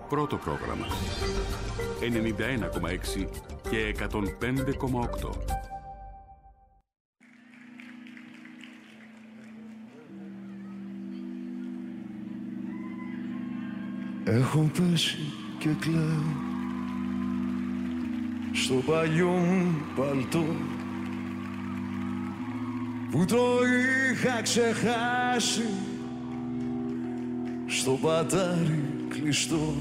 Πρώτο πρόγραμμα. 91,6 και 105,8. Έχω πέσει και κλαίω στο παλιό μου παλτό που το είχα ξεχάσει στο πατάρι κλειστό.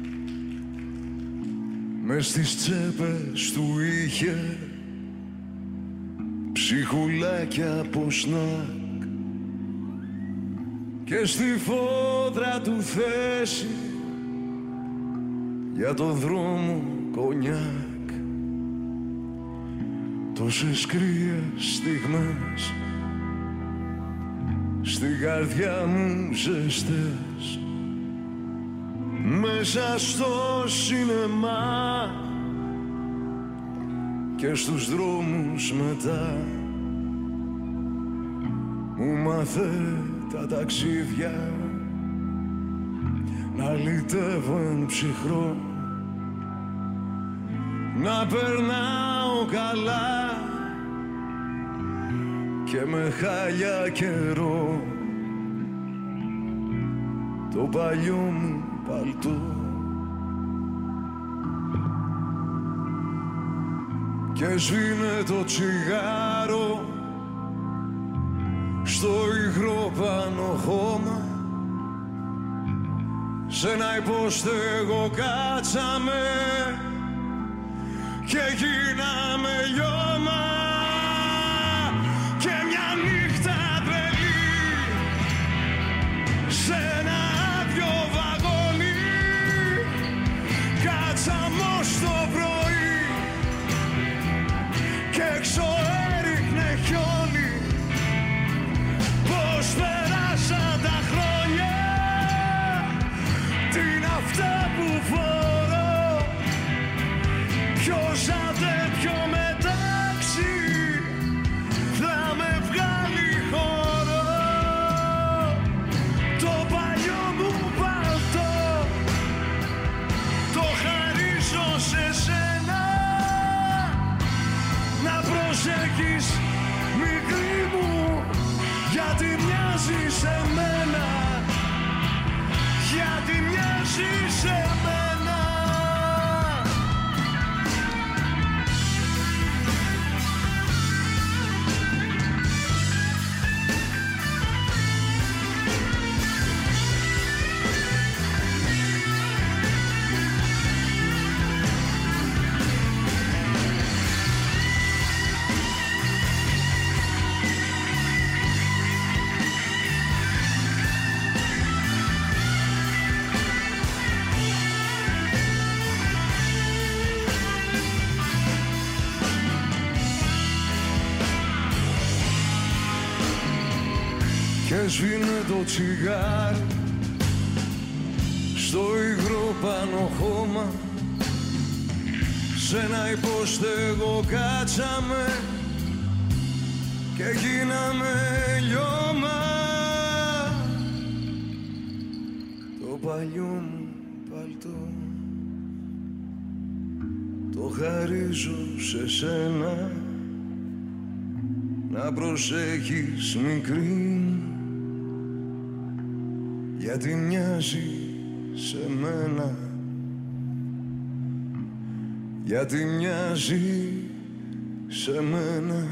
Μες στις τσέπες του είχε ψυχουλάκια από σνακ και στη φόδρα του θέση για το δρόμο κονιάκ. Τόσες κρύες στιγμές στην καρδιά μου ζεστές μέσα στο σινεμά και στους δρόμους μετά μου μάθε τα ταξίδια να λυτεύω εν ψυχρό, να περνάω καλά και με χάλια καιρό το παλιό μου παλτό. Και σβήνε το τσιγάρο στο υγρό πάνω χώμα, σ' ένα υποστέγο κάτσαμε και γίναμε λιώμα. Και μια νύχτα τρελή σ' ένα άδειο βαγόνι κάτσαμε ως το πρωί και έξω έριχνε χιόνι. Πώς περάσαν τα χρόνια, τι είναι αυτά που φορώ, ποιος άντε πιο μετάξι θα με βγάλει χώρο. Το παλιό μου παλτό το χαρίζω σε σένα, να προσέχεις μικρή μου γιατί μοιάζει σε μένα, γιατί μοιάζει σε μένα. Και σβήνε το τσιγάρι στο υγρό πάνω χώμα, σ' ένα υποστέγο κάτσαμε και γίναμε λιώμα. Το παλιό μου παλτό το χαρίζω σε σένα, να προσέχεις μικρή γιατί μοιάζει σε μένα, γιατί μοιάζει σε μένα.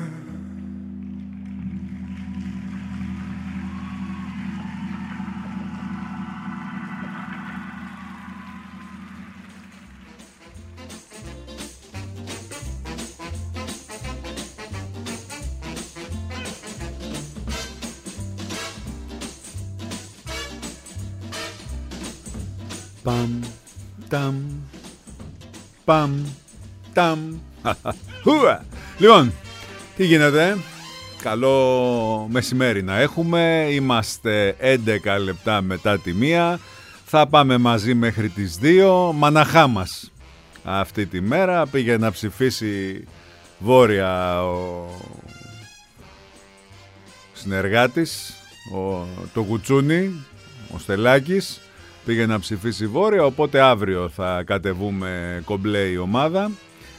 Παμ, ταμ, παμ, ταμ. Λοιπόν, τι γίνεται? Καλό μεσημέρι να έχουμε. Είμαστε 11 λεπτά μετά τη 1. Θα πάμε μαζί μέχρι τις 2. Μαναχά μας αυτή τη μέρα. Πήγε να ψηφίσει βόρεια ο συνεργάτης, το Κουτσούνι, ο Στελάκης. πήγε να ψηφίσει Βόρεια, οπότε αύριο θα κατεβούμε κομπλέ η ομάδα.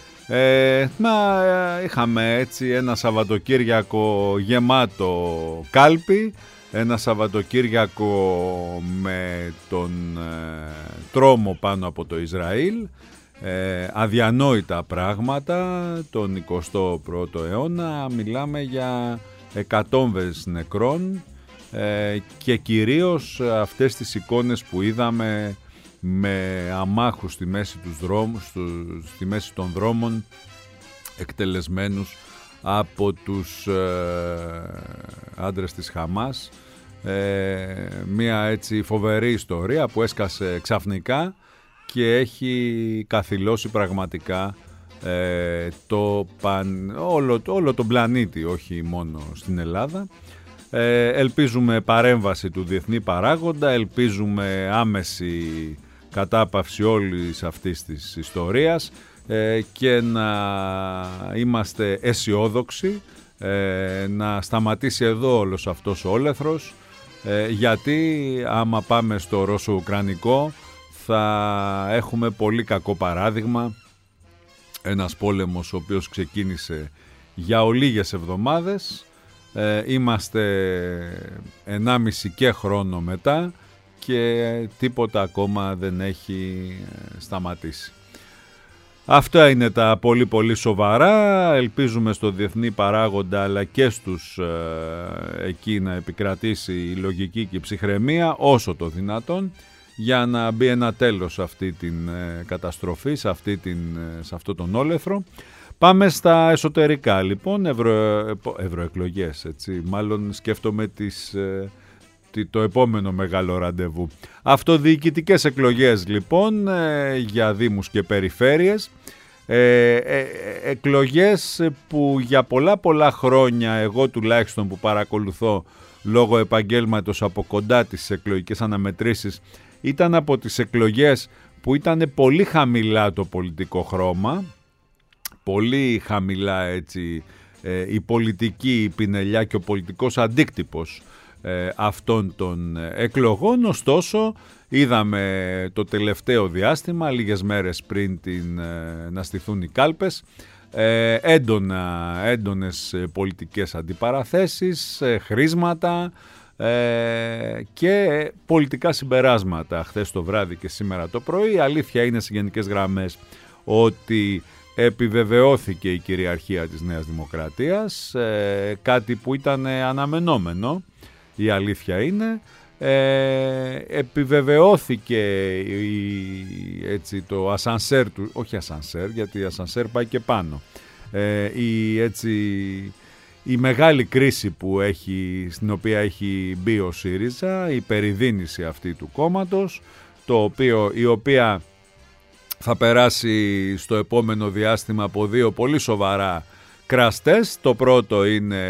Είχαμε έτσι ένα Σαββατοκύριακο γεμάτο κάλπη, ένα Σαββατοκύριακο με τον τρόμο πάνω από το Ισραήλ, αδιανόητα πράγματα τον 21ο αιώνα, μιλάμε για εκατόμβες νεκρών και κυρίως αυτές τις εικόνες που είδαμε με αμάχους στη μέση των δρόμων εκτελεσμένους από τους άντρες της Χαμάς. Μια έτσι φοβερή ιστορία που έσκασε ξαφνικά και έχει καθυλώσει πραγματικά όλο τον πλανήτη, όχι μόνο στην Ελλάδα. Ελπίζουμε παρέμβαση του διεθνή παράγοντα, ελπίζουμε άμεση κατάπαυση όλης αυτής της ιστορίας και να είμαστε αισιόδοξοι, να σταματήσει εδώ όλος αυτός ο όλεθρος, γιατί άμα πάμε στο ρώσο-ουκρανικό θα έχουμε πολύ κακό παράδειγμα. Ένας πόλεμος ο οποίος ξεκίνησε για ολίγες εβδομάδες, είμαστε 1,5 και χρόνο μετά και τίποτα ακόμα δεν έχει σταματήσει. Αυτά είναι τα πολύ πολύ σοβαρά. Ελπίζουμε στο διεθνή παράγοντα αλλά και στους εκεί να επικρατήσει η λογική και η ψυχραιμία όσο το δυνατόν, για να μπει ένα τέλος σε αυτή την καταστροφή, σε αυτό τον όλεθρο. Πάμε στα εσωτερικά λοιπόν, ευρωεκλογές, έτσι, μάλλον σκέφτομαι το επόμενο μεγάλο ραντεβού. Αυτοδιοικητικές εκλογές λοιπόν για δήμους και περιφέρειες, εκλογές που για πολλά χρόνια εγώ τουλάχιστον που παρακολουθώ λόγω επαγγέλματος από κοντά τις εκλογικές αναμετρήσεις, ήταν από τις εκλογές που ήταν πολύ χαμηλά το πολιτικό χρώμα, πολύ χαμηλά έτσι η πολιτική πινελιά και ο πολιτικός αντίκτυπος αυτών των εκλογών. Ωστόσο είδαμε το τελευταίο διάστημα, λίγες μέρες πριν να στηθούν οι κάλπες, έντονες πολιτικές αντιπαραθέσεις, χρήσματα και πολιτικά συμπεράσματα χθες το βράδυ και σήμερα το πρωί. Η αλήθεια είναι σε γενικές γραμμές ότι επιβεβαιώθηκε η κυριαρχία της Νέας Δημοκρατίας, κάτι που ήταν αναμενόμενο, η αλήθεια είναι. Επιβεβαιώθηκε έτσι, το ασανσέρ του, όχι ασανσέρ γιατί ασανσέρ πάει και πάνω, η μεγάλη κρίση στην οποία έχει μπει ο ΣΥΡΙΖΑ, η περιδίνηση αυτή του κόμματος, η οποία θα περάσει στο επόμενο διάστημα από δύο πολύ σοβαρά κραστές. Το πρώτο είναι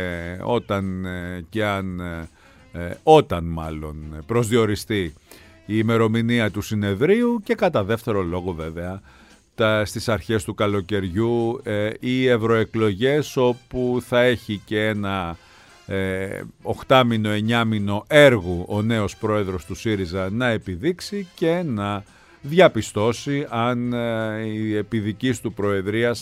όταν προσδιοριστεί η ημερομηνία του συνεδρίου, και κατά δεύτερο λόγο βέβαια στις αρχές του καλοκαιριού οι ευρωεκλογές, όπου θα έχει και ένα 8μηνο-9μηνο έργου ο νέος πρόεδρος του ΣΥΡΙΖΑ να επιδείξει και να διαπιστώσει αν η επιδικής του προεδρίας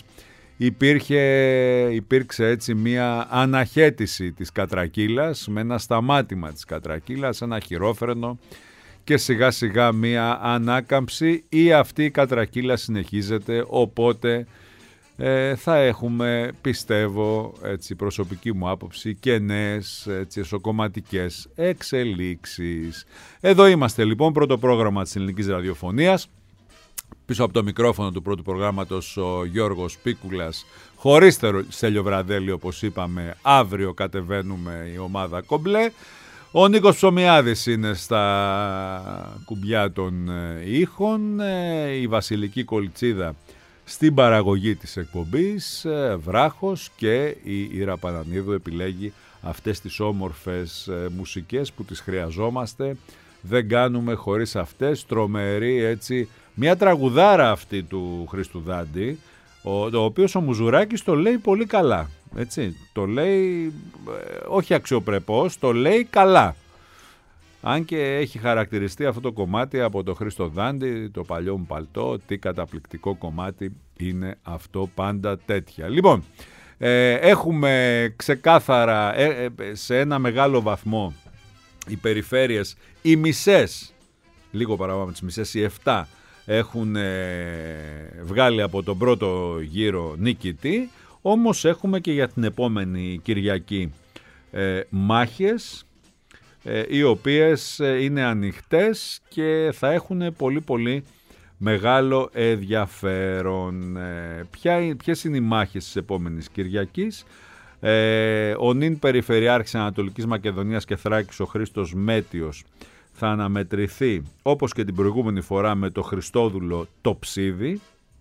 υπήρξε έτσι μια αναχέτηση της κατρακύλας, με ένα σταμάτημα της κατρακύλας, ένα χειρόφρενο και σιγά σιγά μια ανάκαμψη, ή αυτή η κατρακύλα συνεχίζεται, οπότε θα έχουμε, πιστεύω, έτσι, προσωπική μου άποψη, και νέες εσωκομματικές εξελίξεις. Εδώ είμαστε λοιπόν, πρώτο πρόγραμμα της ελληνικής ραδιοφωνίας. Πίσω από το μικρόφωνο του πρώτου προγράμματος ο Γιώργος Πίκουλας, χωρίς Στέλιο Βραδέλη όπως είπαμε. Αύριο κατεβαίνουμε η ομάδα κομπλέ. Ο Νίκος Ψωμιάδης είναι στα κουμπιά των ήχων, η Βασιλική Κολτσίδα στην παραγωγή της εκπομπής, Βράχος, και η Ήρα Πανανίδου επιλέγει αυτές τις όμορφες μουσικές που τις χρειαζόμαστε. Δεν κάνουμε χωρίς αυτές. Τρομερή έτσι, μια τραγουδάρα αυτή του Χρήστου Δάντη, ο οποίος ο Μουζουράκης το λέει πολύ καλά. Έτσι, το λέει όχι αξιοπρεπώς, το λέει καλά. Αν και έχει χαρακτηριστεί αυτό το κομμάτι από το Χρήστο Δάντη, το παλιό μου παλτό, τι καταπληκτικό κομμάτι είναι αυτό, πάντα τέτοια. Λοιπόν, έχουμε ξεκάθαρα σε ένα μεγάλο βαθμό οι περιφέρειες, οι μισές, λίγο παραπάνω τις μισές, οι 7 έχουν βγάλει από τον πρώτο γύρο νικητή, όμως έχουμε και για την επόμενη Κυριακή μάχες, οι οποίες είναι ανοιχτές και θα έχουν πολύ πολύ μεγάλο ενδιαφέρον. Ποιες είναι οι μάχες της επόμενης Κυριακής? Ο νυν Περιφερειάρχης Ανατολικής Μακεδονίας και Θράκης, ο Χρήστος Μέτιος, θα αναμετρηθεί όπως και την προηγούμενη φορά με το Χριστόδουλο το Ψίδι.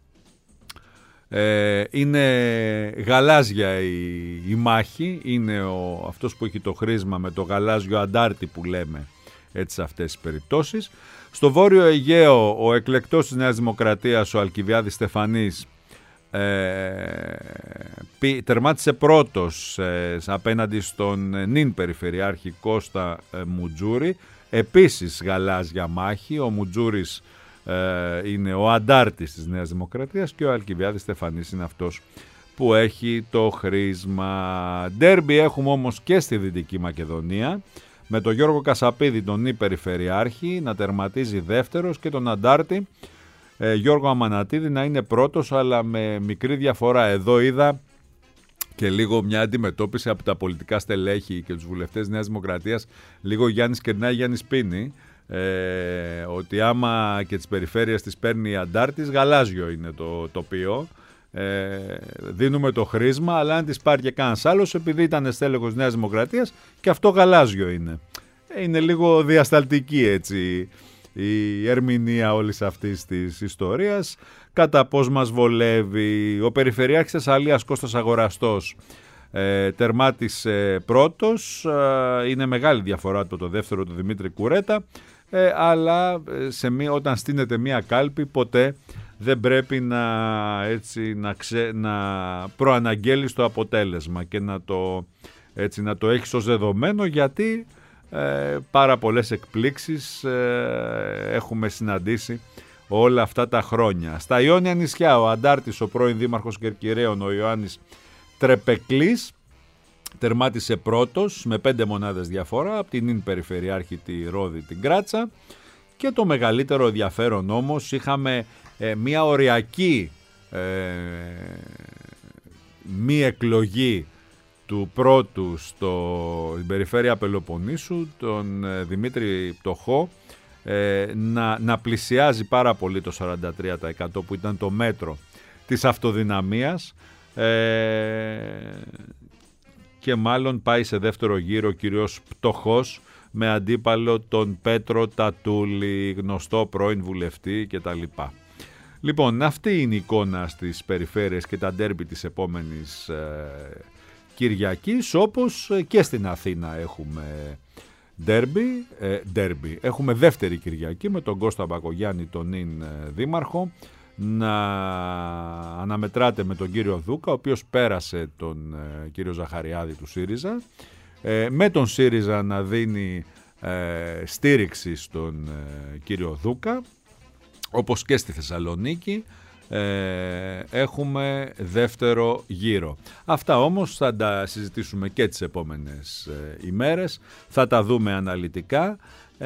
Είναι γαλάζια η μάχη, είναι αυτός που έχει το χρήσμα με το γαλάζιο αντάρτη που λέμε, έτσι σε αυτές τις περιπτώσεις. Στο Βόρειο Αιγαίο ο εκλεκτός της Νέας Δημοκρατίας, ο Αλκιβιάδης Στεφανής, τερμάτισε πρώτος απέναντι στον νυν Περιφερειάρχη Κώστα Μουτζούρη. Επίσης γαλάζια μάχη, ο Μουτζούρης είναι ο αντάρτης της Νέας Δημοκρατίας και ο Αλκιβιάδης Στεφανής είναι αυτός που έχει το χρήσμα. Ντέρμπι έχουμε όμως και στη Δυτική Μακεδονία, με τον Γιώργο Κασαπίδη, τον νυν Περιφερειάρχη, να τερματίζει δεύτερος και τον αντάρτη Γιώργο Αμανατίδη να είναι πρώτος, αλλά με μικρή διαφορά. Εδώ είδα και λίγο μια αντιμετώπιση από τα πολιτικά στελέχη και τους βουλευτές Νέας Δημοκρατίας, λίγο Γιάννης κερνάει, Γιάννης πίνει, ότι άμα και τις περιφέρειες τις παίρνει αντάρτης, γαλάζιο είναι το τοπίο. Δίνουμε το χρήσμα, αλλά αν τις πάρει και κανένας άλλος, επειδή ήταν στέλεχος Νέας Δημοκρατίας, και αυτό γαλάζιο είναι. Είναι λίγο διασταλτική έτσι η ερμηνεία όλης αυτής της ιστορίας, κατά πώς μας βολεύει. Ο Περιφερειάρχης Θεσσαλίας Κώστας Αγοραστός τερμάτισε πρώτος, είναι μεγάλη διαφορά από το δεύτερο του Δημήτρη Κουρέτα, αλλά όταν στείνεται μία κάλπη ποτέ δεν πρέπει να προαναγγέλεις το αποτέλεσμα και να το έχεις ως δεδομένο, γιατί πάρα πολλές εκπλήξεις έχουμε συναντήσει όλα αυτά τα χρόνια. Στα Ιόνια νησιά ο αντάρτης, ο πρώην δήμαρχος Κερκυραίων, ο Ιωάννης Τρεπεκλής, τερμάτισε πρώτος με 5 μονάδες διαφορά από την νυν Περιφερειάρχη τη Ρόδη την Κράτσα. Και το μεγαλύτερο ενδιαφέρον όμως, είχαμε μια οριακή μη εκλογή του πρώτου στην περιφέρεια Πελοποννήσου, τον Δημήτρη Πτωχό, να πλησιάζει πάρα πολύ το 43% που ήταν το μέτρο της αυτοδυναμίας, και μάλλον πάει σε δεύτερο γύρο ο κύριος Πτωχός με αντίπαλο τον Πέτρο Τατούλη, γνωστό πρώην βουλευτή κτλ. Λοιπόν, αυτή είναι η εικόνα στις περιφέρειες και τα ντέρμπι της επόμενης Κυριακής, όπως και στην Αθήνα έχουμε ντέρμπι. Έχουμε δεύτερη Κυριακή με τον Κώστα Μπακογιάννη, τον νυν δήμαρχο, να αναμετράται με τον κύριο Δούκα, ο οποίος πέρασε τον κύριο Ζαχαριάδη του ΣΥΡΙΖΑ, με τον ΣΥΡΙΖΑ να δίνει στήριξη στον κύριο Δούκα, όπως και στη Θεσσαλονίκη. Έχουμε δεύτερο γύρο. Αυτά όμως θα τα συζητήσουμε και τις επόμενες ημέρες, θα τα δούμε αναλυτικά.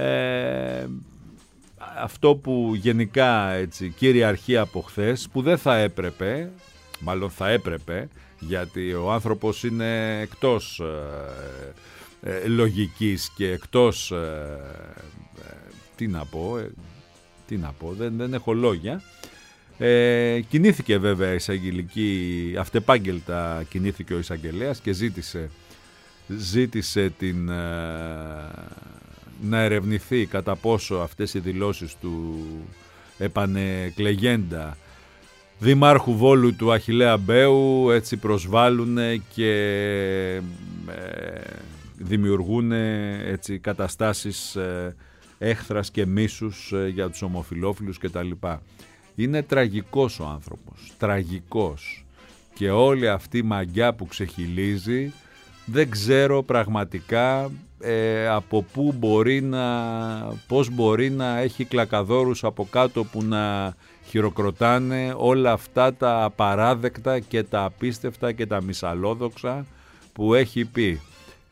Αυτό που γενικά έτσι κυριαρχεί από χθες, που δεν θα έπρεπε, μάλλον θα έπρεπε, γιατί ο άνθρωπος είναι εκτός λογικής και εκτός τι να πω, δεν έχω λόγια. Κινήθηκε βέβαια εισαγγελική, αυτεπάγγελτα κινήθηκε ο εισαγγελέας και ζήτησε να ερευνηθεί κατά πόσο αυτές οι δηλώσεις του επανεκλεγέντα Δημάρχου Βόλου του Αχιλλέα Μπέου έτσι προσβάλλουν και δημιουργούν έτσι καταστάσεις έχθρας και μίσους για τους ομοφυλόφιλους κτλ. Είναι τραγικός ο άνθρωπος, τραγικός, και όλη αυτή η μαγιά που ξεχυλίζει δεν ξέρω πραγματικά από πού πώς μπορεί να έχει κλακαδόρους από κάτω που να χειροκροτάνε όλα αυτά τα απαράδεκτα και τα απίστευτα και τα μυσαλόδοξα που έχει πει.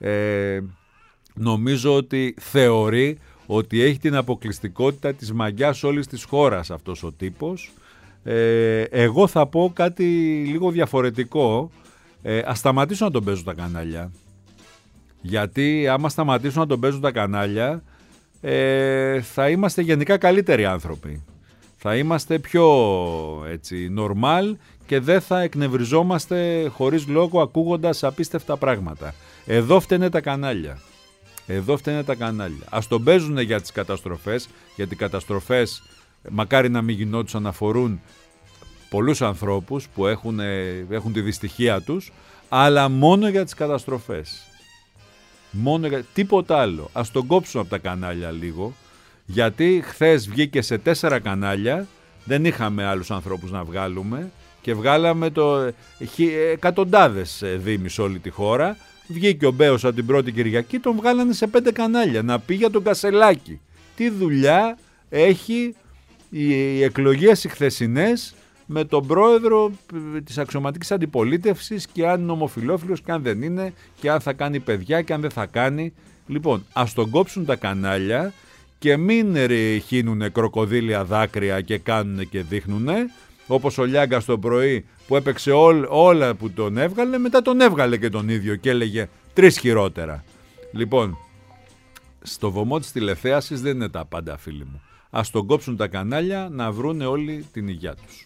Νομίζω ότι θεωρεί ότι έχει την αποκλειστικότητα της μαγιάς όλης της χώρας αυτός ο τύπος. Εγώ θα πω κάτι λίγο διαφορετικό. Ας σταματήσουν να τον παίζουν τα κανάλια. Γιατί άμα σταματήσουν να τον παίζουν τα κανάλια, θα είμαστε γενικά καλύτεροι άνθρωποι. Θα είμαστε πιο έτσι normal και δεν θα εκνευριζόμαστε χωρίς λόγο ακούγοντας απίστευτα πράγματα. Εδώ φταίνε τα κανάλια. Ας τον παίζουν για τις καταστροφές, γιατί οι καταστροφές μακάρι να μην γινόντουσαν, αφορούν πολλούς ανθρώπους που έχουν τη δυστυχία τους, αλλά μόνο για τις καταστροφές. Τίποτα άλλο. Ας τον κόψουν από τα κανάλια λίγο, γιατί χθες βγήκε σε 4 κανάλια, δεν είχαμε άλλους ανθρώπους να βγάλουμε και βγάλαμε εκατοντάδες δήμοι σε όλη τη χώρα. Βγήκε ο Μπέος από την πρώτη Κυριακή, τον βγάλανε σε 5 κανάλια να πει για τον Κασελάκη. Τι δουλειά έχει οι εκλογές οι χθεσινές με τον πρόεδρο της αξιωματικής αντιπολίτευσης και αν είναι ομοφυλόφιλος και αν δεν είναι και αν θα κάνει παιδιά και αν δεν θα κάνει. Λοιπόν, ας τον κόψουν τα κανάλια και μην χύνουνε κροκοδίλια δάκρυα και κάνουνε και δείχνουνε, όπως ο Λιάγκας το πρωί που έπαιξε όλα που τον έβγαλε, μετά τον έβγαλε και τον ίδιο και έλεγε 3 χειρότερα. Λοιπόν, στο βωμό της τηλεθέασης δεν είναι τα πάντα, φίλοι μου. Ας τον κόψουν τα κανάλια να βρούνε όλοι την υγειά τους.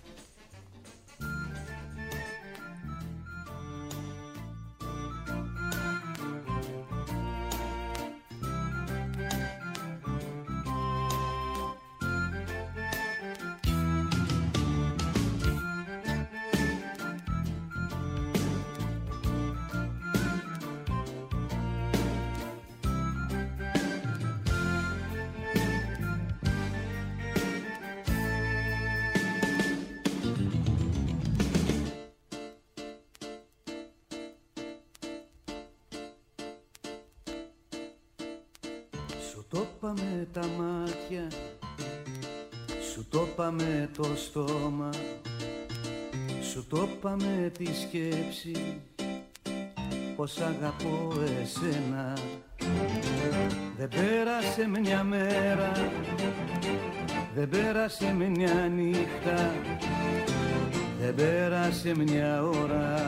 Με τα μάτια σου το με το στόμα, σου το με τη σκέψη, πως αγαπώ εσένα. Δεν πέρασε μια μέρα, δεν πέρασε μια νύχτα, δεν πέρασε μια ώρα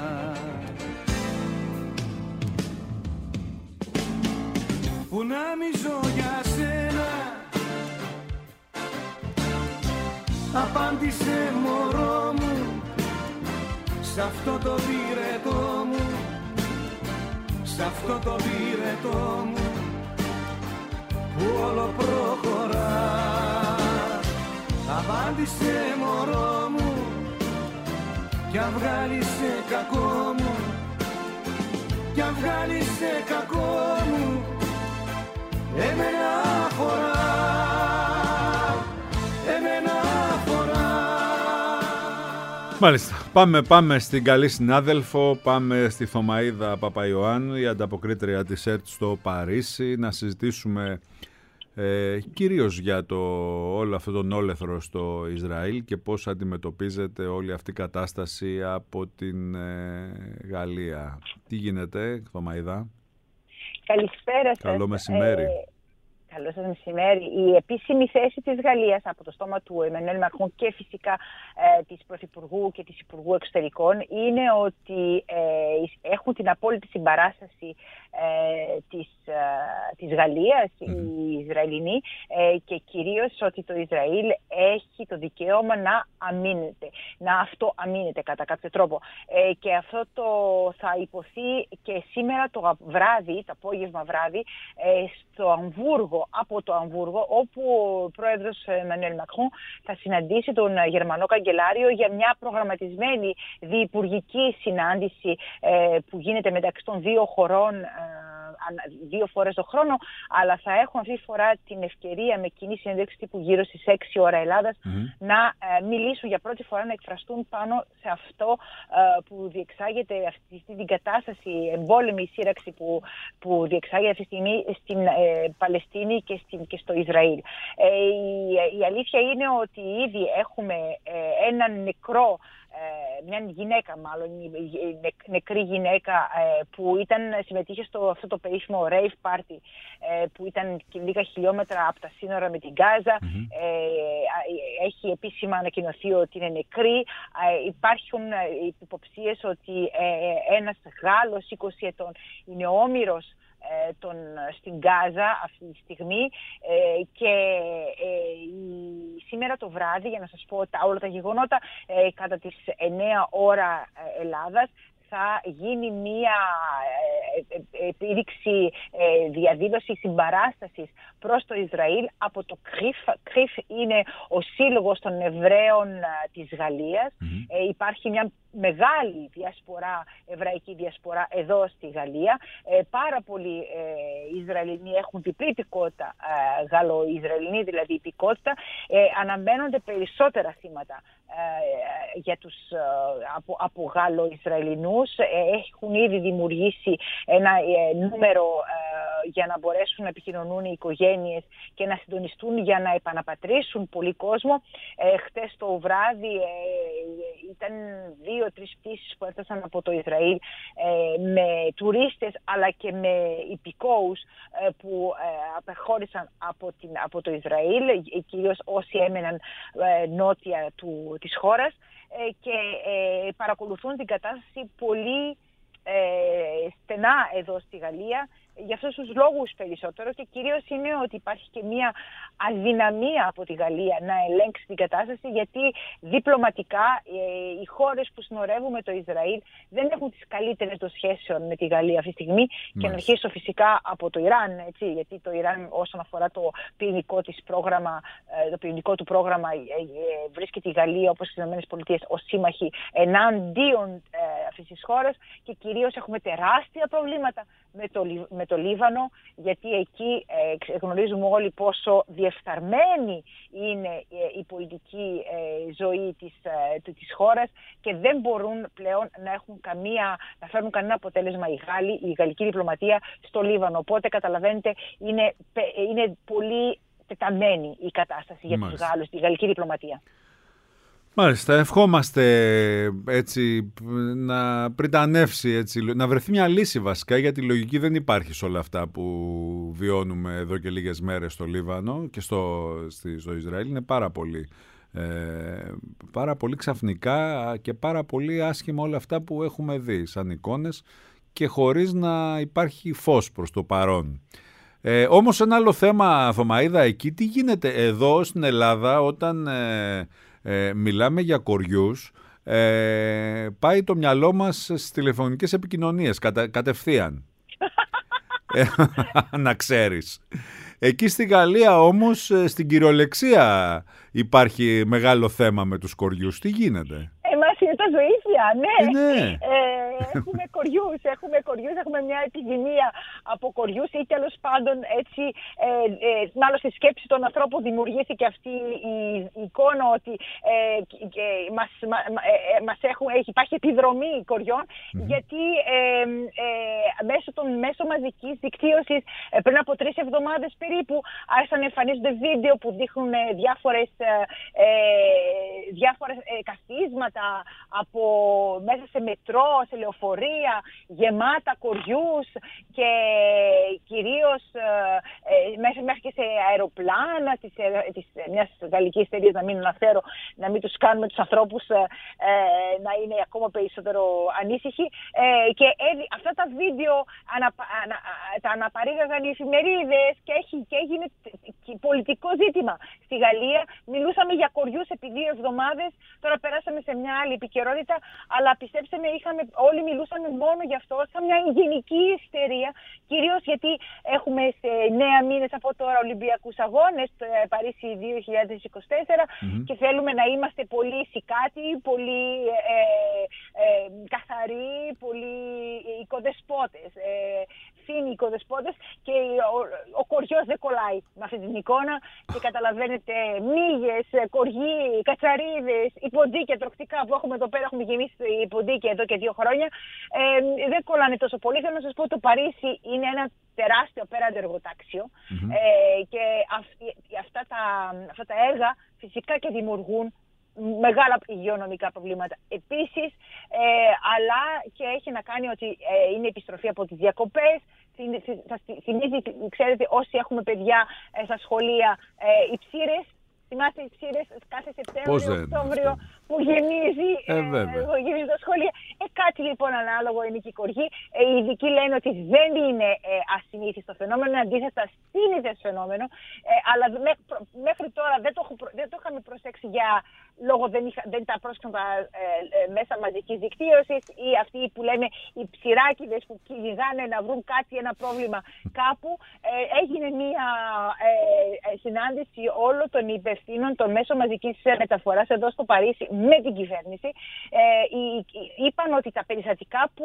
που να μη ζω για σένα. Απάντησε μωρό μου σ' αυτό το πυρετό μου, σ' αυτό το πυρετό μου που όλο προχωρά. Απάντησε μωρό μου κι αν βγάλεις σε κακό μου, κι αν βγάλεις σε κακό μου, εμένα αφορά, εμένα αφορά. Μάλιστα, πάμε στην καλή συνάδελφο, πάμε στη Θωμαΐδα Παπαϊωάννου, η ανταποκρίτρια της ΕΡΤ στο Παρίσι, να συζητήσουμε κυρίως για όλο αυτό τον όλεθρο στο Ισραήλ και πώς αντιμετωπίζεται όλη αυτή η κατάσταση από την Γαλλία. Τι γίνεται, Θωμαΐδα? Καλησπέρα σας. Καλό μεσημέρι. Καλό σας μεσημέρι. Η επίσημη θέση της Γαλλίας από το στόμα του Εμμανουέλ Μακρόν και φυσικά της Πρωθυπουργού και της Υπουργού Εξωτερικών είναι ότι έχουν την απόλυτη συμπαράσταση της Γαλλίας, οι Ισραηλινοί, και κυρίως ότι το Ισραήλ έχει το δικαίωμα να αμήνεται, να αυτοαμήνεται κατά κάποιο τρόπο. Και αυτό θα υποθεί και σήμερα το βράδυ, το απόγευμα βράδυ, στο Αμβούργο, από το Αμβούργο, όπου ο πρόεδρος Εμμανουέλ Μακρόν θα συναντήσει τον Γερμανό καγκελάριο για μια προγραμματισμένη διυπουργική συνάντηση που γίνεται μεταξύ των δύο χωρών 2 φορές το χρόνο, αλλά θα έχουν αυτή τη φορά την ευκαιρία με κοινή συνέντευξη τύπου γύρω στις 6 ώρα Ελλάδας να μιλήσουν για πρώτη φορά, να εκφραστούν πάνω σε αυτό που διεξάγεται αυτή την κατάσταση, εμπόλεμη σύραξη που διεξάγεται αυτή τη στιγμή στην Παλαιστίνη και στο Ισραήλ. Η αλήθεια είναι ότι ήδη έχουμε έναν νεκρό, μια γυναίκα μάλλον, νεκρή γυναίκα που συμμετείχε στο αυτό το περίφημο rave party που ήταν και λίγα χιλιόμετρα από τα σύνορα με την Γάζα. Έχει επίσημα ανακοινωθεί ότι είναι νεκρή. Υπάρχουν υποψίες ότι ένας Γάλλος 20 ετών είναι όμηρος στην Γάζα αυτή τη στιγμή και σήμερα το βράδυ, για να σας πω όλα τα γεγονότα, κατά τις 9 ώρα Ελλάδας θα γίνει μία επίδειξη, διαδήλωση συμπαράστασης προς το Ισραήλ από το ΚΡΙΦ. ΚΡΙΦ είναι ο Σύλλογος των Εβραίων της Γαλλίας. Υπάρχει μια μεγάλη διασπορά, εβραϊκή διασπορά εδώ στη Γαλλία. Πάρα πολλοί Ισραηλινοί έχουν διπλή υπηκότητα, Γαλλο-Ισραηλινή δηλαδή υπηκότητα. Αναμένονται περισσότερα θύματα από Γάλλο-Ισραηλινούς. Έχουν ήδη δημιουργήσει ένα νούμερο για να μπορέσουν να επικοινωνούν οι οικογένειες και να συντονιστούν για να επαναπατρίσουν πολύ κόσμο. Χτες το βράδυ ήταν 2-3 πτήσεις που έφτασαν από το Ισραήλ με τουρίστες αλλά και με υπηκόους που απεχώρησαν από το Ισραήλ, κυρίως όσοι έμεναν νότια της χώρας, και παρακολουθούν την κατάσταση πολύ στενά εδώ στη Γαλλία. Για αυτούς τους λόγους περισσότερο, και κυρίως είναι ότι υπάρχει και μια αδυναμία από τη Γαλλία να ελέγξει την κατάσταση, γιατί διπλωματικά οι χώρες που συνορεύουν με το Ισραήλ δεν έχουν τις καλύτερες των σχέσεων με τη Γαλλία αυτή τη στιγμή. Και να αρχίσω φυσικά από το Ιράν, έτσι, γιατί το Ιράν όσον αφορά το πυρηνικό του πρόγραμμα βρίσκεται η Γαλλία όπως οι ΗΠΑ ως σύμμαχοι εναντίον αυτής της χώρας, και κυρίως έχουμε τεράστια προβλήματα με το Λίβανο, γιατί εκεί γνωρίζουμε όλοι πόσο διεφθαρμένη είναι η πολιτική ζωή της χώρας και δεν μπορούν πλέον να φέρουν κανένα αποτέλεσμα η γαλλική διπλωματία στο Λίβανο. Οπότε καταλαβαίνετε, είναι πολύ τεταμένη η κατάσταση για τους Γάλλους, τη γαλλική διπλωματία. Μάλιστα, ευχόμαστε έτσι να πριτανεύσει, έτσι, να βρεθεί μια λύση βασικά, γιατί η λογική δεν υπάρχει σε όλα αυτά που βιώνουμε εδώ και λίγες μέρες στο Λίβανο και στο Ισραήλ. Είναι πάρα πολύ ξαφνικά και πάρα πολύ άσχημα όλα αυτά που έχουμε δει σαν εικόνες και χωρίς να υπάρχει φως προς το παρόν. Όμως ένα άλλο θέμα, Θωμαΐδα, εκεί τι γίνεται εδώ στην Ελλάδα όταν μιλάμε για κοριούς, πάει το μυαλό μας στις τηλεφωνικές επικοινωνίες κατευθείαν. Να ξέρεις. Εκεί στη Γαλλία όμως, στην κυριολεξία υπάρχει μεγάλο θέμα με τους κοριούς. Τι γίνεται? Μας είναι τα ζωήθεια, ναι. Έχουμε κοριούς, έχουμε μια επιδημία από κοριούς, ή τέλος πάντων έτσι, μάλλον στη σκέψη των ανθρώπων δημιουργήθηκε αυτή η εικόνα ότι υπάρχει επιδρομή κοριών, γιατί μέσω μαζικής δικτύωσης πριν από 3 εβδομάδες περίπου άρχισαν να εμφανίζονται βίντεο που δείχνουν διάφορες καθίσματα από μέσα σε μετρό, σε λεωφορεία, γεμάτα κοριούς, και κυρίως μέχρι και σε αεροπλάνα της μιας γαλλικής εταιρείας, να μην αναφέρω, να μην τους κάνουμε τους ανθρώπους να είναι ακόμα περισσότερο ανήσυχοι. Και αυτά τα βίντεο τα αναπαρήγαγαν οι εφημερίδες και έγινε πολιτικό ζήτημα στη Γαλλία. Μιλούσαμε για κοριούς επί 2 εβδομάδες, τώρα περάσαμε σε μια άλλη επικαιρότητα, αλλά πιστέψτε με, όλοι μιλούσαμε μόνο γι' αυτό, σαν μια γενική ιστερία, κυρίως γιατί έχουμε σε 9 μήνες από τώρα Ολυμπιακούς Αγώνες, Παρίσι 2024, και θέλουμε να είμαστε πολύ σικάτοι, πολύ καθαροί, πολύ οικοδεσπότες. ευθύνη οι οικοδεσπότες και ο κοριός δεν κολλάει με αυτή την εικόνα και καταλαβαίνετε μύγες, κοργοί, κατσαρίδες, υποντίκια τροκτικά που έχουμε εδώ πέρα, έχουμε γεμίσει υποντίκια εδώ και 2 χρόνια, δεν κολλάνε τόσο πολύ. Θέλω να σας πω ότι το Παρίσι είναι ένα τεράστιο απέραντι εργοτάξιο και αυτά τα έργα φυσικά και δημιουργούν μεγάλα υγειονομικά προβλήματα. Επίσης, αλλά και έχει να κάνει ότι είναι επιστροφή από τις διακοπές. Θυμίζει, ξέρετε, όσοι έχουμε παιδιά στα σχολεία, οι ψήρες. Θυμάστε οι ψήρες κάθε Σεπτέμβριο, Οκτώβριο που γεμίζει τα σχολεία. Κάτι λοιπόν ανάλογο είναι και η κοργή. Οι ειδικοί λένε ότι δεν είναι ασυνήθιστο φαινόμενο, είναι αντίθετα σύνηθες φαινόμενο. Αλλά μέχρι τώρα δεν το είχαμε προσέξει λόγω δεν τα πρόσκοντα μέσα μαζικής δικτύωσης ή αυτοί που λένε οι ψηράκιδες που κυνηγάνε να βρουν ένα πρόβλημα κάπου. Έγινε μία συνάντηση όλων των υπευθύνων των μέσων μαζικής μεταφοράς εδώ στο Παρίσι με την κυβέρνηση. Είπαν ότι τα περιστατικά που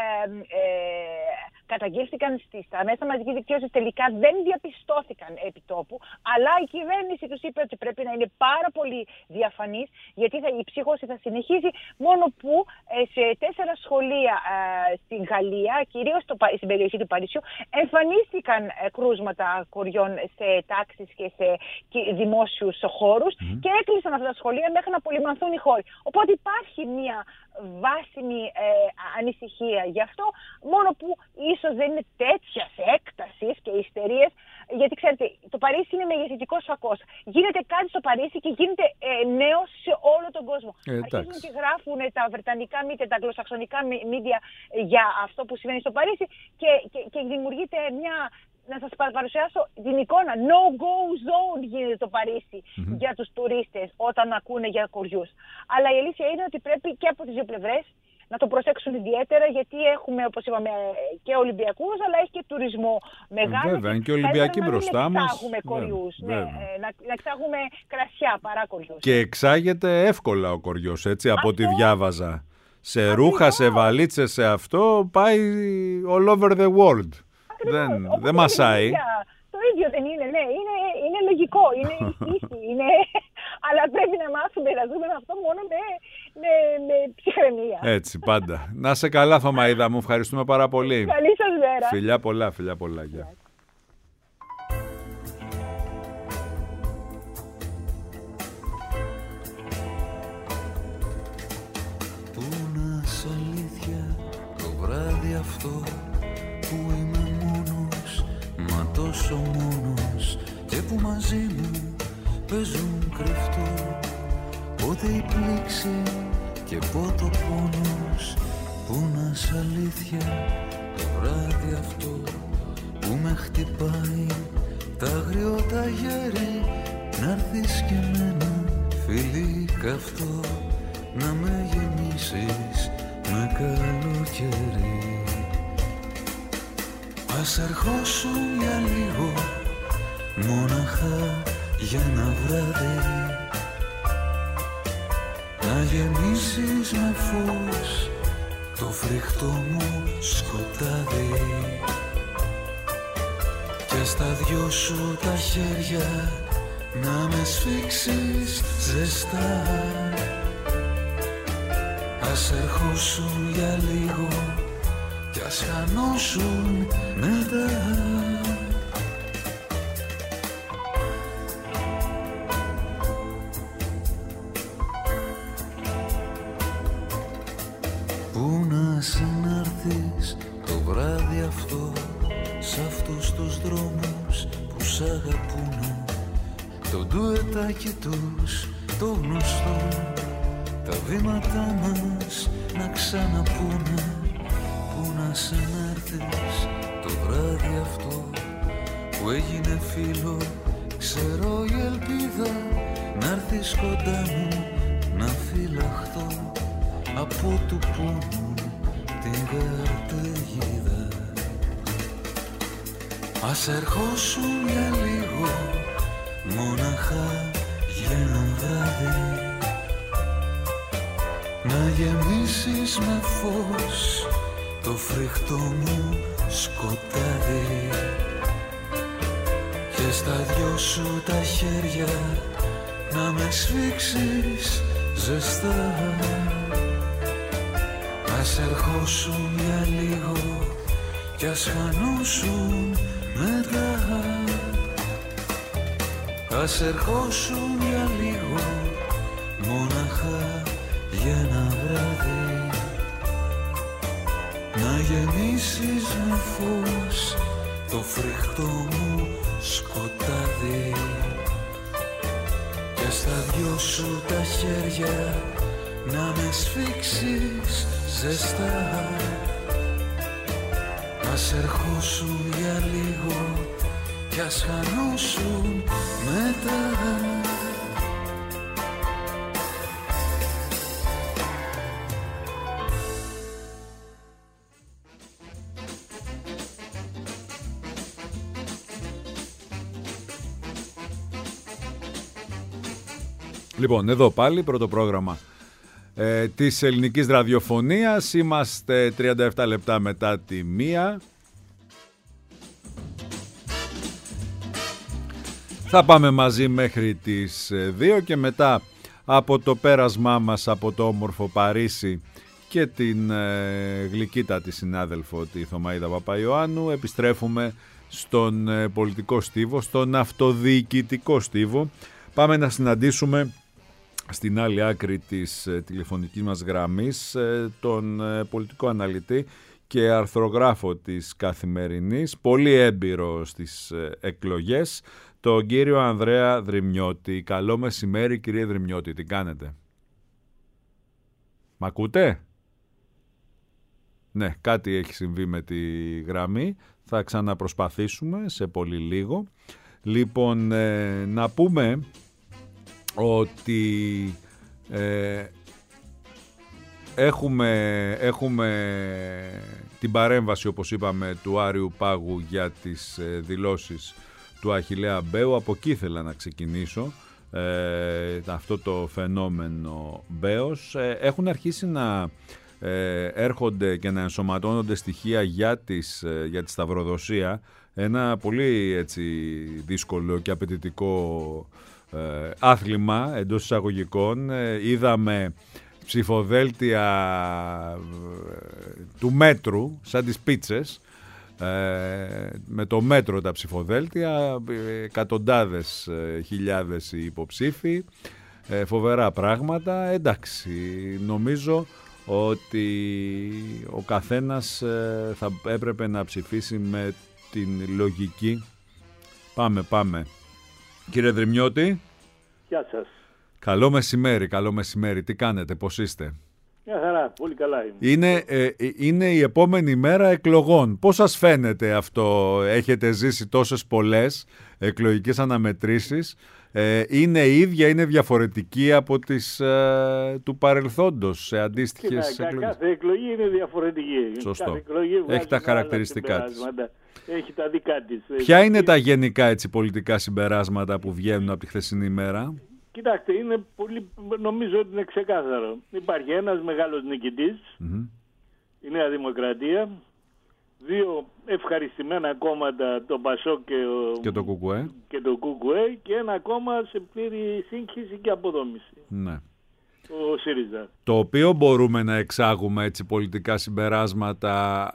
καταγγέλθηκαν στα μέσα μαζικής δικτύωσης τελικά δεν διαπιστώθηκαν επί τόπου, αλλά η κυβέρνηση τους είπε ότι πρέπει να είναι πάρα πολύ διαφανής, γιατί η ψύχωση θα συνεχίσει, μόνο που σε 4 σχολεία στην Γαλλία, κυρίως στην περιοχή του Παρισιού, εμφανίστηκαν κρούσματα κοριών σε τάξεις και σε δημόσιους χώρους και έκλεισαν αυτά τα σχολεία μέχρι να απολυμανθούν οι χώροι. Οπότε υπάρχει μια βάσιμη ανησυχία γι' αυτό, μόνο που ίσως δεν είναι τέτοιας έκτασης και ιστερίες, γιατί ξέρετε, το Παρίσι είναι μεγεθυντικός φακός. Γίνεται κάτι στο Παρίσι και γίνεται νέος σε όλο τον κόσμο. Αρχίζουν και γράφουν τα βρετανικά μίδια, τα αγγλοσαξονικά μίδια για αυτό που συμβαίνει στο Παρίσι και δημιουργείται μια... Να σας παρουσιάσω την εικόνα. No-go zone γίνεται το Παρίσι για τους τουρίστες όταν ακούνε για κοριούς. Αλλά η αλήθεια είναι ότι πρέπει και από τις δύο πλευρές να το προσέξουν ιδιαίτερα, γιατί έχουμε, όπως είπαμε, και Ολυμπιακούς, αλλά έχει και τουρισμό μεγάλο. Βέβαια, είναι και Ολυμπιακοί μπροστά μας. Να εξάγουμε κοριούς, να εξάγουμε κρασιά παρά κοριούς. Και εξάγεται εύκολα ο κοριός, έτσι, από ό,τι διάβαζα. Σε ρούχα, σε βαλίτσες, σε αυτό, πάει all over the world. Δεν μασάει. Το ίδιο δεν είναι, ναι. Είναι λογικό, είναι η φύση, αλλά πρέπει να μάθουμε να ζούμε αυτό μόνο με ψυχραιμία. Έτσι, πάντα. Να σε καλά, Θωμαΐδα μου. Ευχαριστούμε πάρα πολύ. Καλή σας μέρα. Φιλιά πολλά, φιλιά πολλά. Γεια. Πού να σ' αλήθεια το βράδυ αυτό που είμαι μόνος, μα τόσο μόνος, και που μαζί μου παίζουν κρυφτό πότε η πλήξη και πότε ο πόνος. Πού να σ' αλήθεια το βράδυ αυτό που με χτυπάει τα αγριότα γέρι, να'ρθεις κι εμένα φίλι καυτό να με γεννήσεις με καλοκαίρι. Ας ερχόσουν για λίγο, μόναχα για ένα βράδυ, να γεμίσεις με φως το φρικτό μου σκοτάδι, και στα δυο σου τα χέρια να με σφίξεις ζεστά. Ας ερχόσουν για λίγο κι ας χανώσουν μετά. Πού να συνάρθεις το βράδυ αυτό, σ' αυτούς τους δρόμους που σ' αγαπούνε, το ντουετάκι τους το γνωστό, τα βήματά μας να ξαναπούνε. Πού να συνάρθεις το βράδυ αυτό που έγινε φίλο, ξέρω η ελπίδα να'ρθεις κοντά μου να φυλαχθώ από του πόνου την καταιγίδα. Ας ερχόσουν για λίγο, μόναχα για ένα βράδυ, να γεμίσεις με φως το φρικτό μου σκοτάδι και στα δυο σου τα χέρια να με σφίξεις ζεστά. Ας ερχόσουν για λίγο κι ας χανούσουν μετά. Ας ερχόσουν για λίγο μόναχα για ένα βράδυ να γεμίσεις με φως το φρικτό μου σκοτάδι και στα δυο σου τα χέρια να με σφίξεις ζεστά. Ας ερχόσουν για λίγο κι ας χανούσουν μετά. Λοιπόν, εδώ πάλι πρώτο πρόγραμμα της ελληνικής ραδιοφωνίας. Είμαστε 37 λεπτά μετά τη 1. Θα πάμε μαζί μέχρι τις 2 και μετά από το πέρασμά μας από το όμορφο Παρίσι και την γλυκύτατη συνάδελφο τη Θωμαΐδα Παπαϊωάννου επιστρέφουμε στον πολιτικό στίβο, στον αυτοδιοικητικό στίβο. Πάμε να συναντήσουμε στην άλλη άκρη της τηλεφωνικής μας γραμμής τον πολιτικό αναλυτή και αρθρογράφο της Καθημερινής, πολύ έμπειρο στις εκλογές, τον κύριο Ανδρέα Δρυμιώτη. Καλό μεσημέρι, κύριε Δρυμιώτη, τι κάνετε? Μ' ακούτε? Ναι, κάτι έχει συμβεί με τη γραμμή, θα ξαναπροσπαθήσουμε σε πολύ λίγο. Λοιπόν, να πούμε ότι έχουμε την παρέμβαση, όπως είπαμε, του Άριου Πάγου για τις δηλώσεις του Αχιλλέα Μπέου. Από εκεί ήθελα να ξεκινήσω, αυτό το φαινόμενο Μπέος. Έχουν αρχίσει να έρχονται και να ενσωματώνονται στοιχεία για τη σταυροδοσία, ένα πολύ έτσι δύσκολο και απαιτητικό άθλημα εντός εισαγωγικών. Είδαμε ψηφοδέλτια του μέτρου, σαν τις πίτσες, με το μέτρο τα ψηφοδέλτια, εκατοντάδες χιλιάδες υποψήφοι, φοβερά πράγματα. Εντάξει, νομίζω ότι ο καθένας θα έπρεπε να ψηφίσει με την λογική. Πάμε. Κύριε Δρυμιώτη. Γεια σας. Καλό μεσημέρι. Τι κάνετε, πώς είστε? Μια χαρά, πολύ καλά είμαι. Είναι η επόμενη μέρα εκλογών. Πώς σας φαίνεται αυτό? Έχετε ζήσει τόσες πολλές εκλογικές αναμετρήσεις. Είναι ίδια, είναι διαφορετική από τις του παρελθόντος σε αντίστοιχες εκλογές? Κάθε εκλογή είναι διαφορετική. Σωστό. Έχει τα χαρακτηριστικά της. Έχει τα δικά της. Ποια είναι τα γενικά έτσι πολιτικά συμπεράσματα που βγαίνουν από τη χθεσινή μέρα? Κοιτάξτε, είναι πολύ, νομίζω ότι είναι ξεκάθαρο. Υπάρχει ένας μεγάλος νικητής, η Νέα Δημοκρατία, δύο ευχαριστημένα κόμματα, το Πασόκ και το Κουκουέ, και ένα κόμμα σε πλήρη σύγχυση και αποδόμηση. Ναι. Ο ΣΥΡΙΖΑ. Το οποίο μπορούμε να εξάγουμε έτσι πολιτικά συμπεράσματα